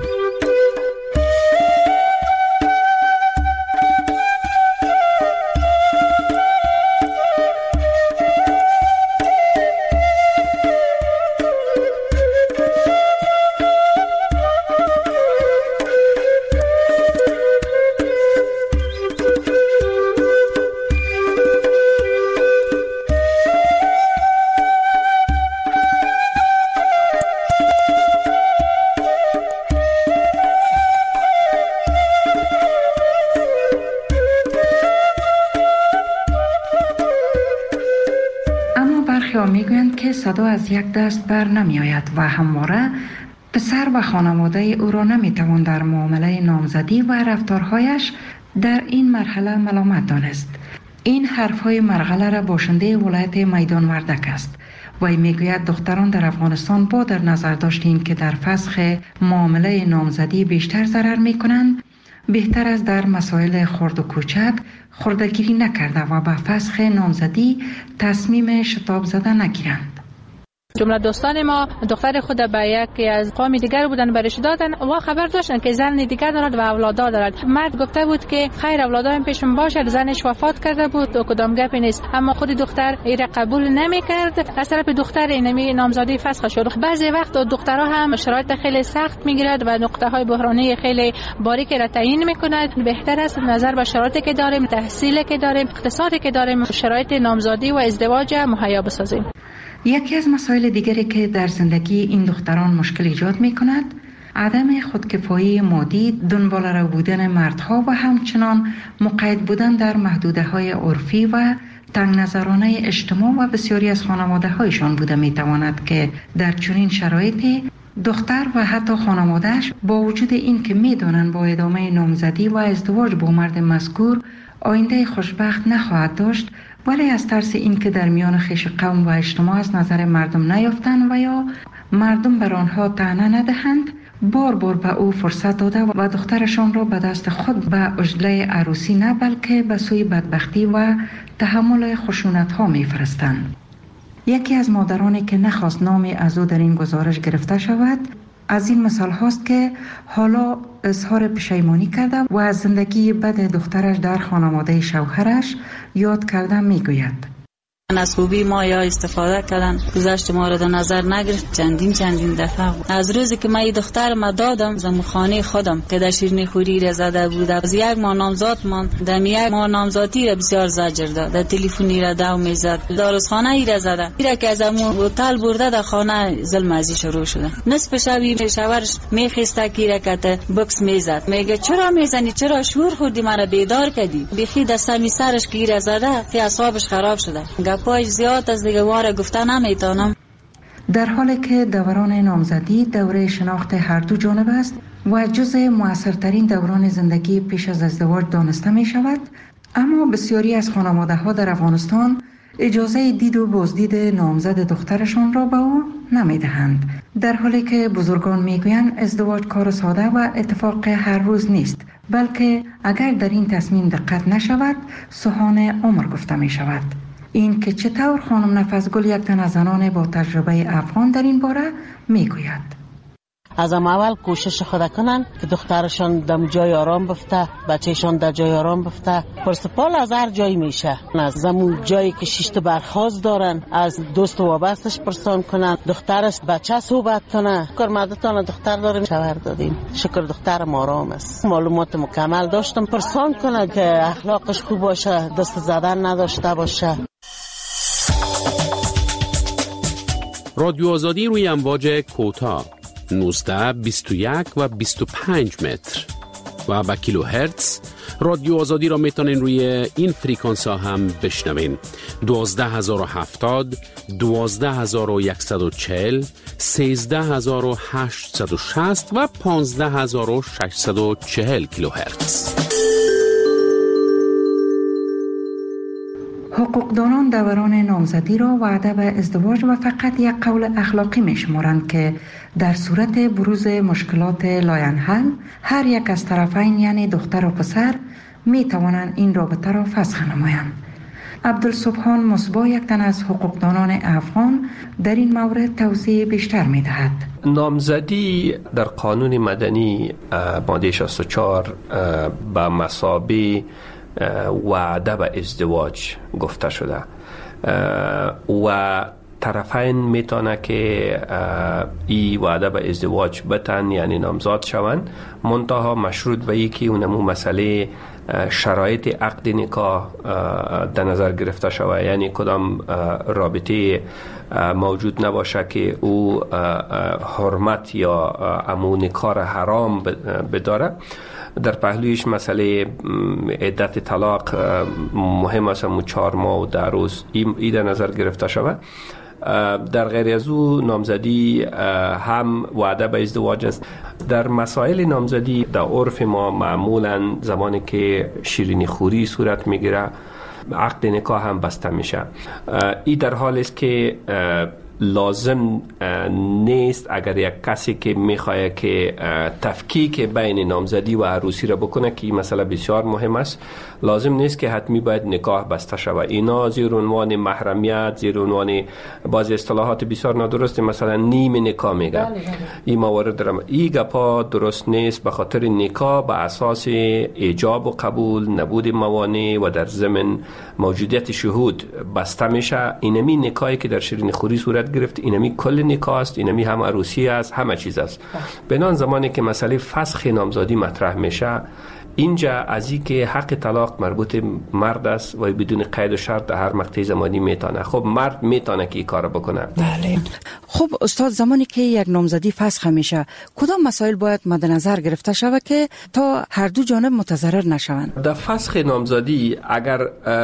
صدا از یک دست بر نمی آید و همواره پسر و خانواده او را نمی توان در معامله نامزدی و رفتارهایش در این مرحله ملامت دانست. این حرفهای مرغله را باشنده ولایت میدان وردک است و می گوید دختران در افغانستان با در نظر داشتیم که در فسخ معامله نامزدی بیشتر ضرر می کنند، بهتر از در مسائل خرد و کوچک خردگیری نکرده و به فسخ نامزدی تصمیم شتاب زده نگیرند. جمله دوستان ما دختر خود به یکی از قوم دیگر بودن برش دادن و خبر داشتن که زن دیگر دارد و اولادا دارد. مرد گفته بود که خیر اولادایم پیشم باشه، زنش وفات کرده بود و کدام گپی نیست. اما خود دختر این قبول نمیکرد. از طرف دختر اینمی نامزدی فسخ شد. بعضی وقت دخترها هم شرایط خیلی سخت میگیرد و نقطه های بحرانی خیلی باریک را تعیین میکند. بهتر است نظر به شرایطی که داریم، تحصیلی که داریم، اقتصادی که داریم، شرایط نامزدی و ازدواج مهیا بسازیم. یکی از مسائل دیگری که در زندگی این دختران مشکل ایجاد می کند عدم خودکفایی مادی، دنبال رو بودن مردها و همچنان مقید بودن در محدوده های عرفی و تنگ نظرانه اجتماع و بسیاری از خانواده هایشان بوده می تواند که در چنین شرایطی دختر و حتی خانوادهش با وجود این که می دانند با ادامه نامزدی و ازدواج با مرد مذکور آینده خوشبخت نخواهد داشت، ولی از ترس اینکه در میان خویش قوم و اجتماع از نظر مردم نیافتند و یا مردم بر آنها طعنه ندهند بار بار به او فرصت داده و دخترشان را به دست خود به عجله عروسی نه بلکه به سوی بدبختی و تحمل خشونت ها می فرستند. یکی از مادرانی که نخواست نامی از او در این گزارش گرفته شود از این مثال هاست که حالا اظهار پشیمانی کرده و از زندگی بد دخترش در خانواده شوهرش یاد کرده میگوید: از خوبی ما یا استفاده کردن، گذشت ما را در نظر نگرفت. چندین چندین دفعه از روزی که من این دختر ما دادم زمو خانه خودم که در شیرینی خوری را زده بود، از یک ماه نامزاد من در یک ماه نامزادی را بسیار زجر داد، در تلفنی را دو میزد، داروز خانه ای را زده، ایرا که از امو هتل برده در خانه ظلم ازی شروع شده. نصف شبی شوهرش میخسته که رکت بکس میزد، میگه چرا میزنی، چرا شور خوردی، مرا بیدار کردی. بیخی دستمی سرش که را زده که اعصابش خراب شده، پایش زیاد از دیگه واره گفته نمیتونم. در حالی که دوران نامزدی دوره شناخت هر دو جانب است و جزء موثرترین دوران زندگی پیش از ازدواج دانسته می شود، اما بسیاری از خانواده ها در افغانستان اجازه دید و بازدید نامزد دخترشان را به او نمی دهند، در حالی که بزرگان می گویند ازدواج کار ساده و اتفاق هر روز نیست، بلکه اگر در این تصمیم دقت نشود سوهان عمر گفته می شود. این که چطور خانم نفسگل، یک تن از زنان با تجربه افغان، در این باره میگوید: از اول کوشش خود کنن که دخترشان در جای آرام بفته، بچهشان در جای آرام بفته. پرسپال از هر جایی میشه، از زمون جایی که شیشت برخواست دارن از دوست و وابستش پرسان کنن، دخترش بچه صحبت کنه. کرمدتان دختر داریم، شوهر دادیم، شکر دخترم آرام است، معلومات مکمل داشتم، پرسان کنه که اخلاقش خوب باشه، دست زدن نداشته باشه. رادیو آزادی روی امواج کوتاه نوزده، بیست و یک و بیست و پنج متر و با کیلو هرتز. رادیو آزادی را میتونین روی این فریکانس ها هم بشنوین: دوازده هزار و هفتاد، دوازده هزار و صد و چهل، سیزده هزار و هشتصد و شصت و پانزده هزار و ششصد و چهل کیلو هرتز. حقوقدانان دوران نامزدی را وعده به ازدواج و فقط یک قول اخلاقی می شمارند که در صورت بروز مشکلات لاینحل هر یک از طرفین، یعنی دختر و پسر، می توانند این رابطه را فسخ نمایند. عبدالسبحان مصباح، یک تن از حقوقدانان افغان، در این مورد توضیح بیشتر می دهد. نامزدی در قانون مدنی ماده شصت و چهار به مثابه وعده به ازدواج گفته شده و طرفین میتونه که ای وعده به ازدواج بتن، یعنی نامزاد شوند، منتها مشروط به ای که اونمو مسئله شرایط عقد نکاح در نظر گرفته شود، یعنی کدام رابطه موجود نباشه که او حرمت یا امو نکاح حرام بداره. در پهلویش مسئله عدت طلاق مهم است، مو چهار ماه و ده روز ای در نظر گرفته شود. در غیر از او نامزدی هم وعده به ازدواج است. در مسائل نامزدی در عرف ما معمولا زمانی که شیرینی خوری صورت میگیره، عقد نکاح هم بسته میشه. ای در حال است که لازم نیست اگر یک کسی که میخواه که تفکیک بین نامزدی و عروسی را بکنه، که این مسئله بسیار مهم است، لازم نیست که حتمی باید نکاح بسته شود. اینا زیر عنوان محرمیت، زیر عنوان بعضی اصطلاحات بسیار نادرست، مثلا نیم نکاح میگن، این موارد دارم. این گپا درست نیست، به خاطر نکاح به اساس ایجاب و قبول، نبود موانع و در ضمن موجودیت شهود بسته میشه. اینمی نکاحی که در شیرین خوری صورت گرفت، اینمی کل نکاح است، اینمی هم عروسی است، همه چیز است. بنان زمانی که مسئله فسخ نامزدی مطرح میشه، اینجا از این که حق طلاق مربوط مرد است و بدون قید و شرط در هر مقطع زمانی میتونه. خب مرد میتونه که این کار بکنه. بله. خب استاد، زمانی که یک نامزدی فسخ میشه، کدام مسائل باید مد نظر گرفته شود که تا هر دو جانب متضرر نشوند؟ در فسخ نامزدی اگر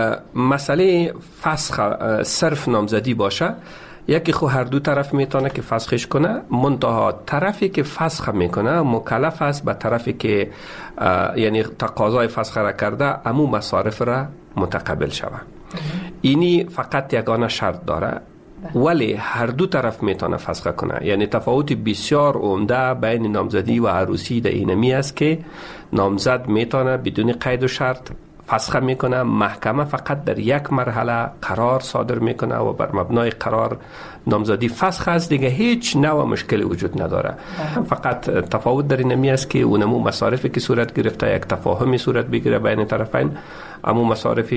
مسئله فسخ صرف نامزدی باشه، یکی خو هر دو طرف میتونه که فسخش کنه، منتها طرفی که فسخ میکنه مکلف است به طرفی که یعنی تقاضای فسخ را کرده امو مصارف را متقبل شود. اینی فقط یگانه شرط داره، ولی هر دو طرف میتونه فسخ کنه. یعنی تفاوت بسیار عمده بین نامزدی و عروسی در اینمی است که نامزد میتونه بدون قید و شرط فسخ میکنه، محکمه فقط در یک مرحله قرار صادر میکنه و بر مبنای قرار نامزدی فسخ است دیگه، هیچ نوع مشکلی وجود نداره. فقط تفاوت در این است که اونمو مصارفی که صورت گرفته یک تفاهمی صورت بگیره بین طرفین، اما مصارف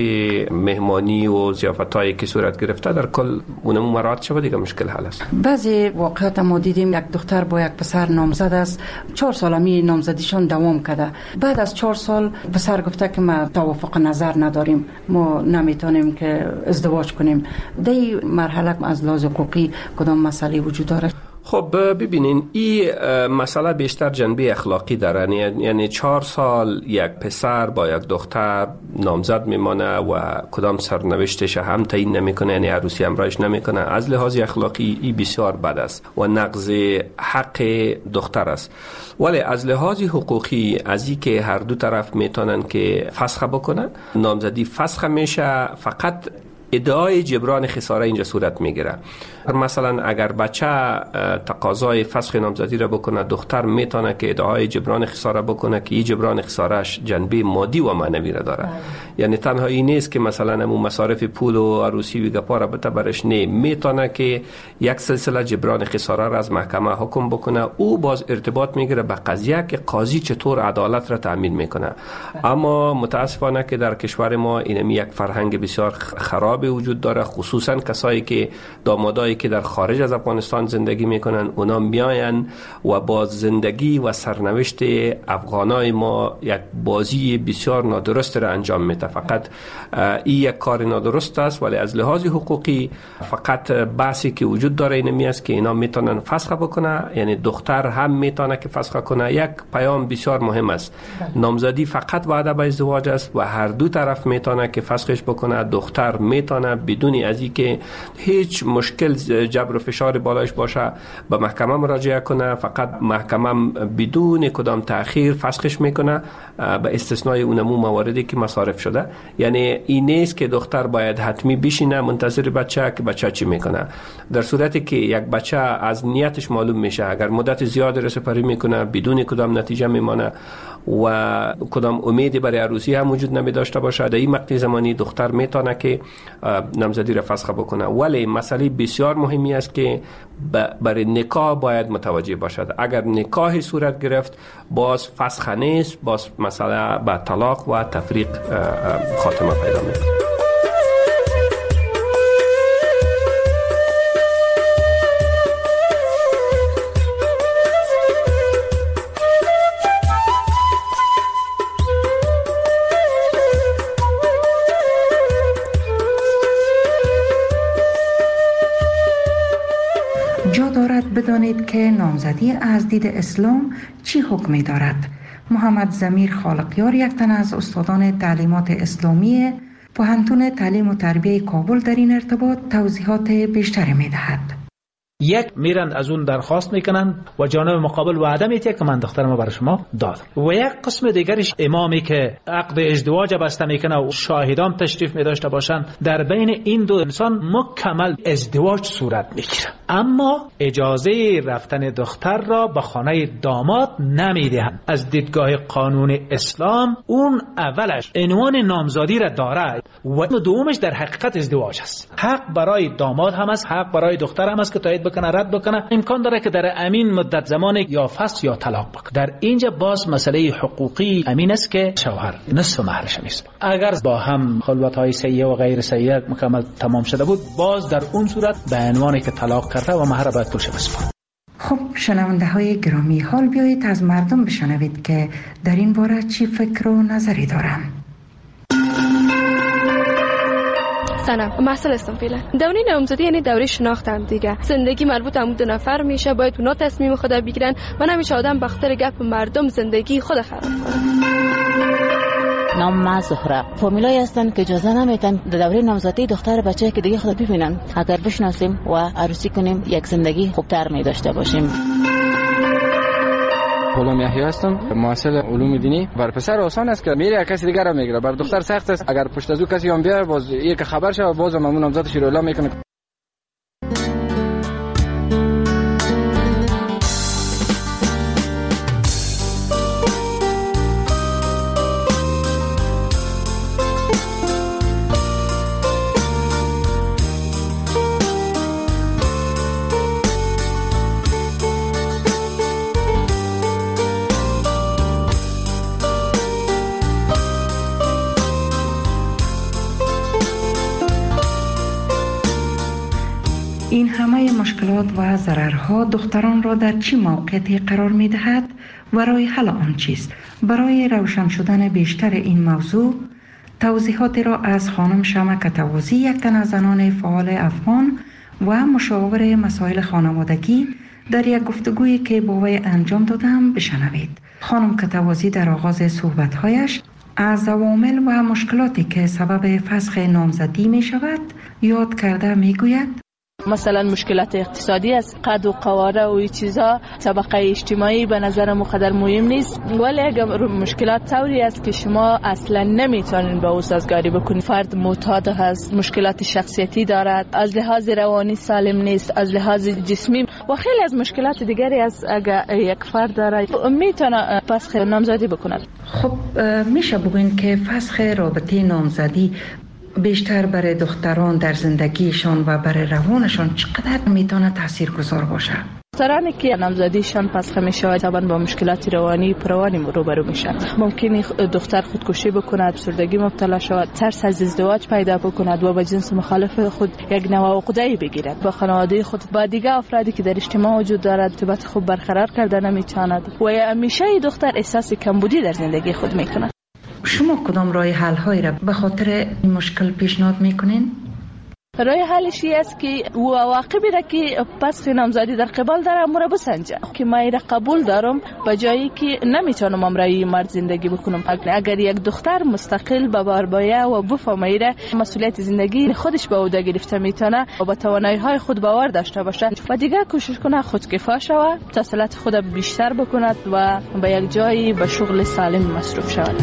مهمانی و ضیافتایی که صورت گرفته در کل اونمو مراعات شود دیگه مشکل حل است. بعضی واقعات ما دیدیم یک دختر با یک پسر نامزد است، چهار سال می نامزدیشون دوام کرده، بعد از چهار سال پسر گفته که ما توافق نظر نداریم، ما نمیتونیم که ازدواج کنیم. در این مرحله از لحاظ حقوقی کدام مسئله وجود داره؟ خب ببینین این مسئله بیشتر جنبه اخلاقی داره، یعنی چهار سال یک پسر با یک دختر نامزد میمانه و کدام سرنوشتش هم تعیین نمیکنه، یعنی عروسی همراهش نمیکنه. از لحاظ اخلاقی این بسیار بد است و نقض حق دختر است. ولی از لحاظ حقوقی از این که هر دو طرف میتونن که فسخ بکنن، نامزدی فسخ میشه، فقط ادعای جبران خساره اینجا صورت میگیره. مثلا اگر بچه تقاضای فسخ نامزدی را بکنه، دختر میتونه که ادعای جبران خساره بکنه که این جبران خسارهش جنبه مادی و معنوی را داره. یعنی تنها این نیست که مثلا همون مصارف پول و عروسی و گپا را بته برش، نه، میتونه که یک سلسله جبران خساره را از محکمه حکم بکنه. او باز ارتباط میگیره به قضیه که قاضی چطور عدالت را تامین میکنه. اما متاسفانه که در کشور ما این یک فرهنگ بسیار خراب وجود داره، خصوصا کسایی که دامادایی که در خارج از افغانستان زندگی میکنن، اونا میاین و با زندگی و سرنوشت افغانای ما یک بازی بسیار نادرست را انجام میده. فقط این یک کار نادرست است، ولی از لحاظ حقوقی فقط بحثی که وجود داره اینمی است که اینا میتونن فسخ بکنه، یعنی دختر هم میتونه که فسخ کنه. یک پیام بسیار مهم است، نامزدی فقط وعده به ازدواج است و هر دو طرف میتونه که فسخش بکنه. دختر میتونه بدون از اینکه هیچ مشکل جبر و فشار بالایش باشه به محکمه مراجعه کنه، فقط محکمه بدون کدام تأخیر فسخش میکنه به استثنای اونمو مواردی که مصارف شده. یعنی این نیست که دختر باید حتمی بشینه منتظر بچه که بچه چی میکنه. در صورتی که یک بچه از نیتش معلوم میشه، اگر مدت زیاد رسپری میکنه بدون کدام نتیجه میمانه و کدام امیدی برای عروسی هم وجود نمی داشته باشه، در این مقطع زمانی دختر میتونه که نامزدی را فسخ بکنه. ولی مسئله بسیار مهمی است که برای نکاح باید متوجه باشد. اگر نکاح صورت گرفت باز فسخ نیست، باز مسئله به طلاق و تفریق خاتمه پیدا میکنه. بدانید که نامزدی از دید اسلام چی حکمی دارد. محمد ضمیر خالقیار، یک تن از استادان تعلیمات اسلامی پوهنتون تعلیم و تربیه کابل، در این ارتباط توضیحات بیشتری می دهد. یک، میرند از اون درخواست میکنن و جانب مقابل وعده میده که من دخترم برای شما دادم. و یک قسم دیگرش امامی که عقد ازدواج بسته میکنه و شاهدان تشریف میداشته باشن، در بین این دو انسان مکمل ازدواج صورت میگیره، اما اجازه رفتن دختر را به خانه داماد نمیدهند. از دیدگاه قانون اسلام اون اولش عنوان نامزادی را داره و دومش در حقیقت ازدواج است. حق برای داماد هم است، حق برای دختر هم است که تایید بکنه، رد بکنه. امکان داره که در امین مدت زمان یا فسخ یا طلاق بکنه. در اینجا باز مسئله حقوقی امین است که شوهر نصف مهرش نیست. اگر با هم خلوت‌های سیئه و غیر سیئه مکمل تمام شده بود، باز در اون صورت به عنوانی که طلاق کرده و مهر باید پولش بسپاره. خب شنونده های گرامی، حال بیایید از مردم بشنوید که در این باره چی فکر و نظری دارند. سلام، محصل هستم فعلا. دوره نامزدی یعنی دوره شناخت هم دیگه. زندگی مربوط هم دو نفر میشه، باید اونا تصمیم خود بگیرن و نمیشه آدم بخاطر گپ مردم زندگی خود خراب کنه. نام ما زهره. فامیلای هستن که اجازه نمیدن در دوره نامزدی دختر بچه که دیگه خود ببینن. اگر بشناسیم و عروسی کنیم یک زندگی خوبتر می داشته باشیم. غلام یحیی هستم، محصل علوم دینی. بر پسر آسان است که میره کسی دیگر را میگیره، بر دختر سخت است. اگر پشت از او کسی هم بیاره باز یک خبر شه، باز همون نامزدش رو اعلام میکنه. مشکلات و ضررها دختران را در چه موقعیتی قرار می دهد و راه حل آن چیست؟ برای روشن شدن بیشتر این موضوع توضیحات را از خانم شمع کتوازی، یک تن از زنان فعال افغان و مشاور مسائل خانوادگی، در یک گفتگویی که با وی انجام دادم بشنوید. خانم کتوازی در آغاز صحبت‌هایش از عوامل و مشکلاتی که سبب فسخ نامزدی می شود یاد کرده می گوید: مثلا مشکلات اقتصادی است، قد و قواره و این چیزا، طبقه اجتماعی به نظر مقدر مهم نیست، ولی اگر مشکلات طوری است که شما اصلا نمیتونین با او سازگاری بکنید. فرد معتاد هست، مشکلات شخصیتی دارد، از لحاظ روانی سالم نیست، از لحاظ جسمی و خیلی از مشکلات دیگری است. اگر یک فرد داره میتونه فسخ نامزدی بکند. خب میشه بگوین که فسخ رابطه نامزدی بیشتر برای دختران در زندگیشان و برای روانشان چقدر میتونه تاثیرگذار باشه؟ دخترانی که نامزدیشان فسخ میشه طبعا با مشکلات روانی پروانی روبرو میشن. ممکنه دختر خودکشی بکند، افسردگی مبتلا شود، ترس از ازدواج پیدا بکند و با جنس مخالف خود یک نوع عقده‌ای بگیرد. با خانواده خود با دیگه افرادی که در اجتماع وجود دارد ارتباط خوب برقرار کرده نمیتواند و همیشه دختر احساس کمبودی در زندگی خود میکند. شما کدام راه حل هایی را به خاطر این مشکل پیشنهاد میکنین؟ راه حلش است که او عواقبی را که پس نامزدی در قبال داره امور بسنجه که من را قبول دارم به جایی که نمیتونم امرای مرد زندگی بکنم. اگر یک دختر مستقل به بار بایه و بفهمه را مسئولیت زندگی خودش به عهده گرفته میتونه و با توانایی های خود باور داشته باشه و دیگه کوشش کنه خودکفا شود، تسلط خود بیشتر بکند و به یک جایی به شغل سالم مصروف شود.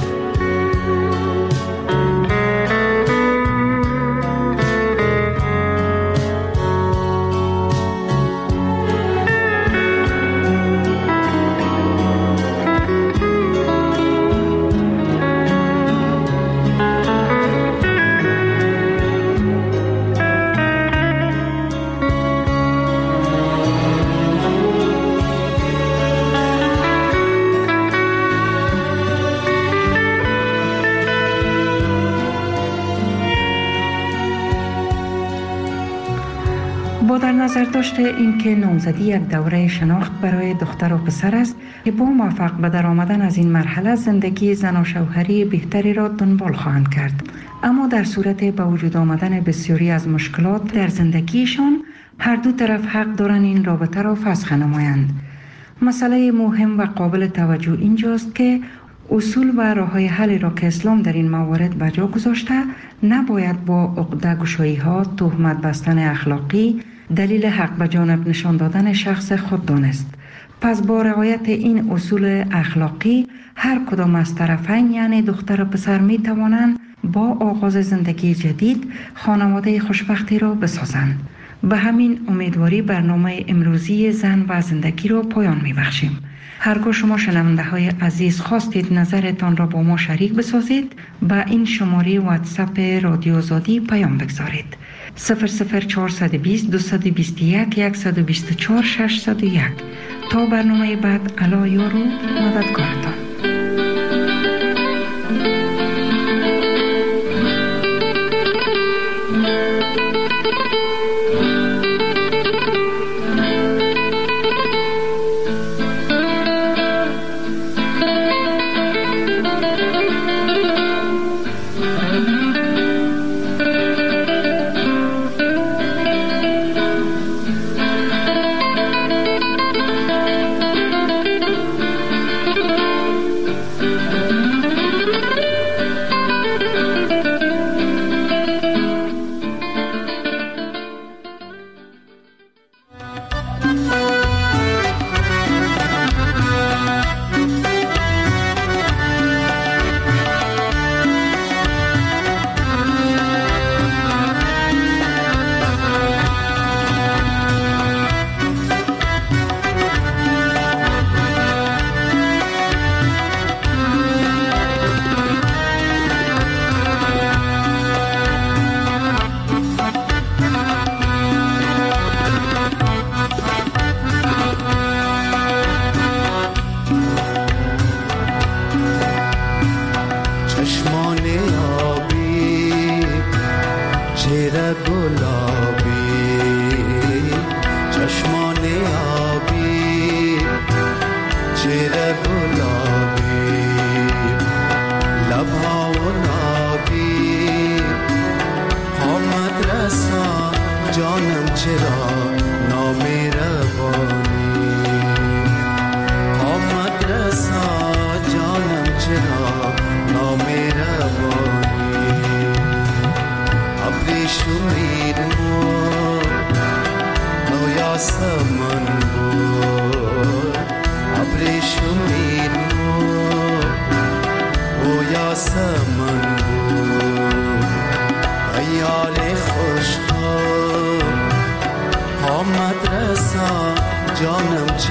با در نظر داشته این که نامزدی یک دوره شناخت برای دختر و پسر است که با موفق به در آمدن از این مرحله زندگی زن و شوهری بهتری را دنبال خواهند کرد، اما در صورت به وجود آمدن بسیاری از مشکلات در زندگیشان هر دو طرف حق دارند این رابطه را فسخ نمایند. مسئله مهم و قابل توجه اینجاست که اصول و راه‌های حل را که اسلام در این موارد به جا گذاشته نباید با عقده‌گشایی ها، تهمت بستن اخلاقی دلیل حق به جانب نشان دادن شخص خود دانست. پس با رعایت این اصول اخلاقی هر کدام از طرفین یعنی دختر و پسر می توانند با آغاز زندگی جدید خانواده خوشبختی را بسازند. به همین امیدواری برنامه امروزی زن و زندگی را پایان می بخشیم. هرگاه شما شنونده های عزیز خواستید نظرتان را با ما شریک بسازید، به این شماره واتساپ رادیو آزادی پیام بگذارید: صفر صفر چهارصد و بیست دویست و بیست و یک صد و بیست و چهار ششصد و یک. تا برنامه بعد، الا یارو مددکارتان.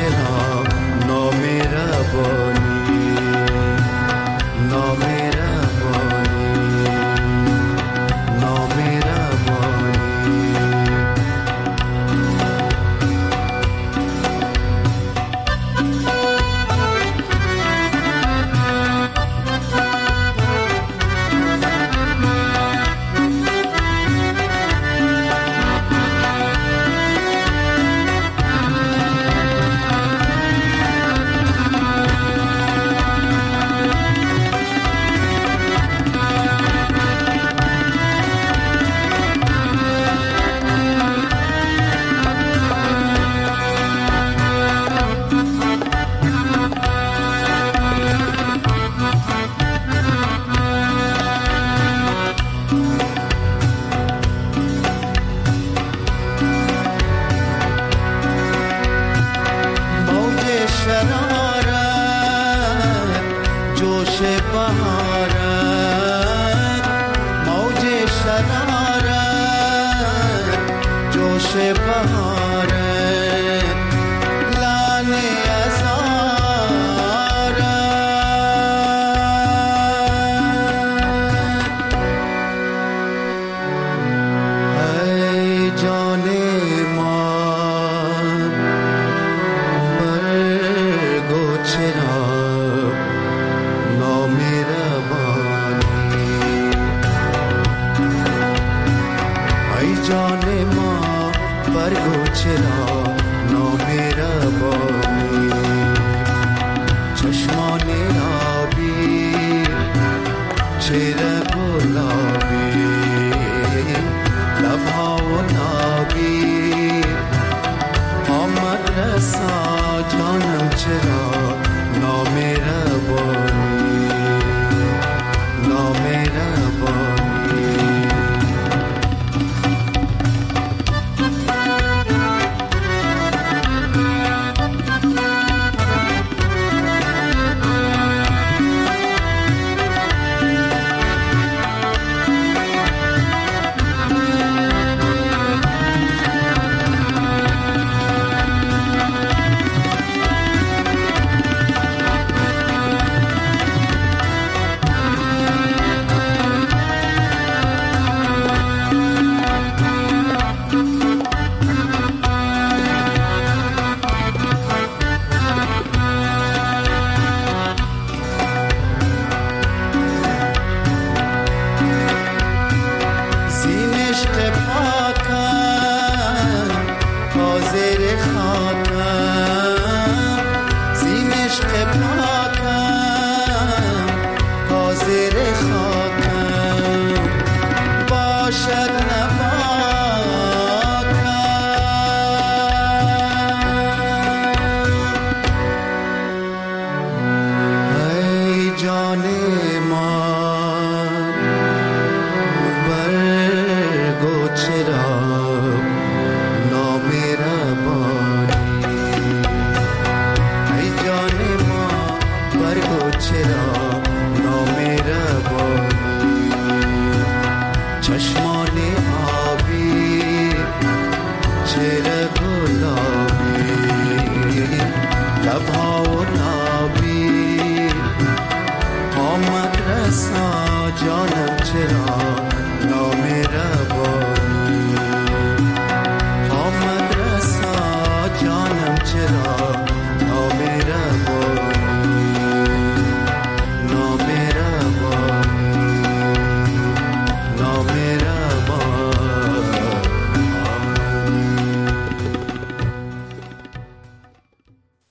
چرا نامهربانی نامهربانی نامهربانی جانم چرا نامهربانی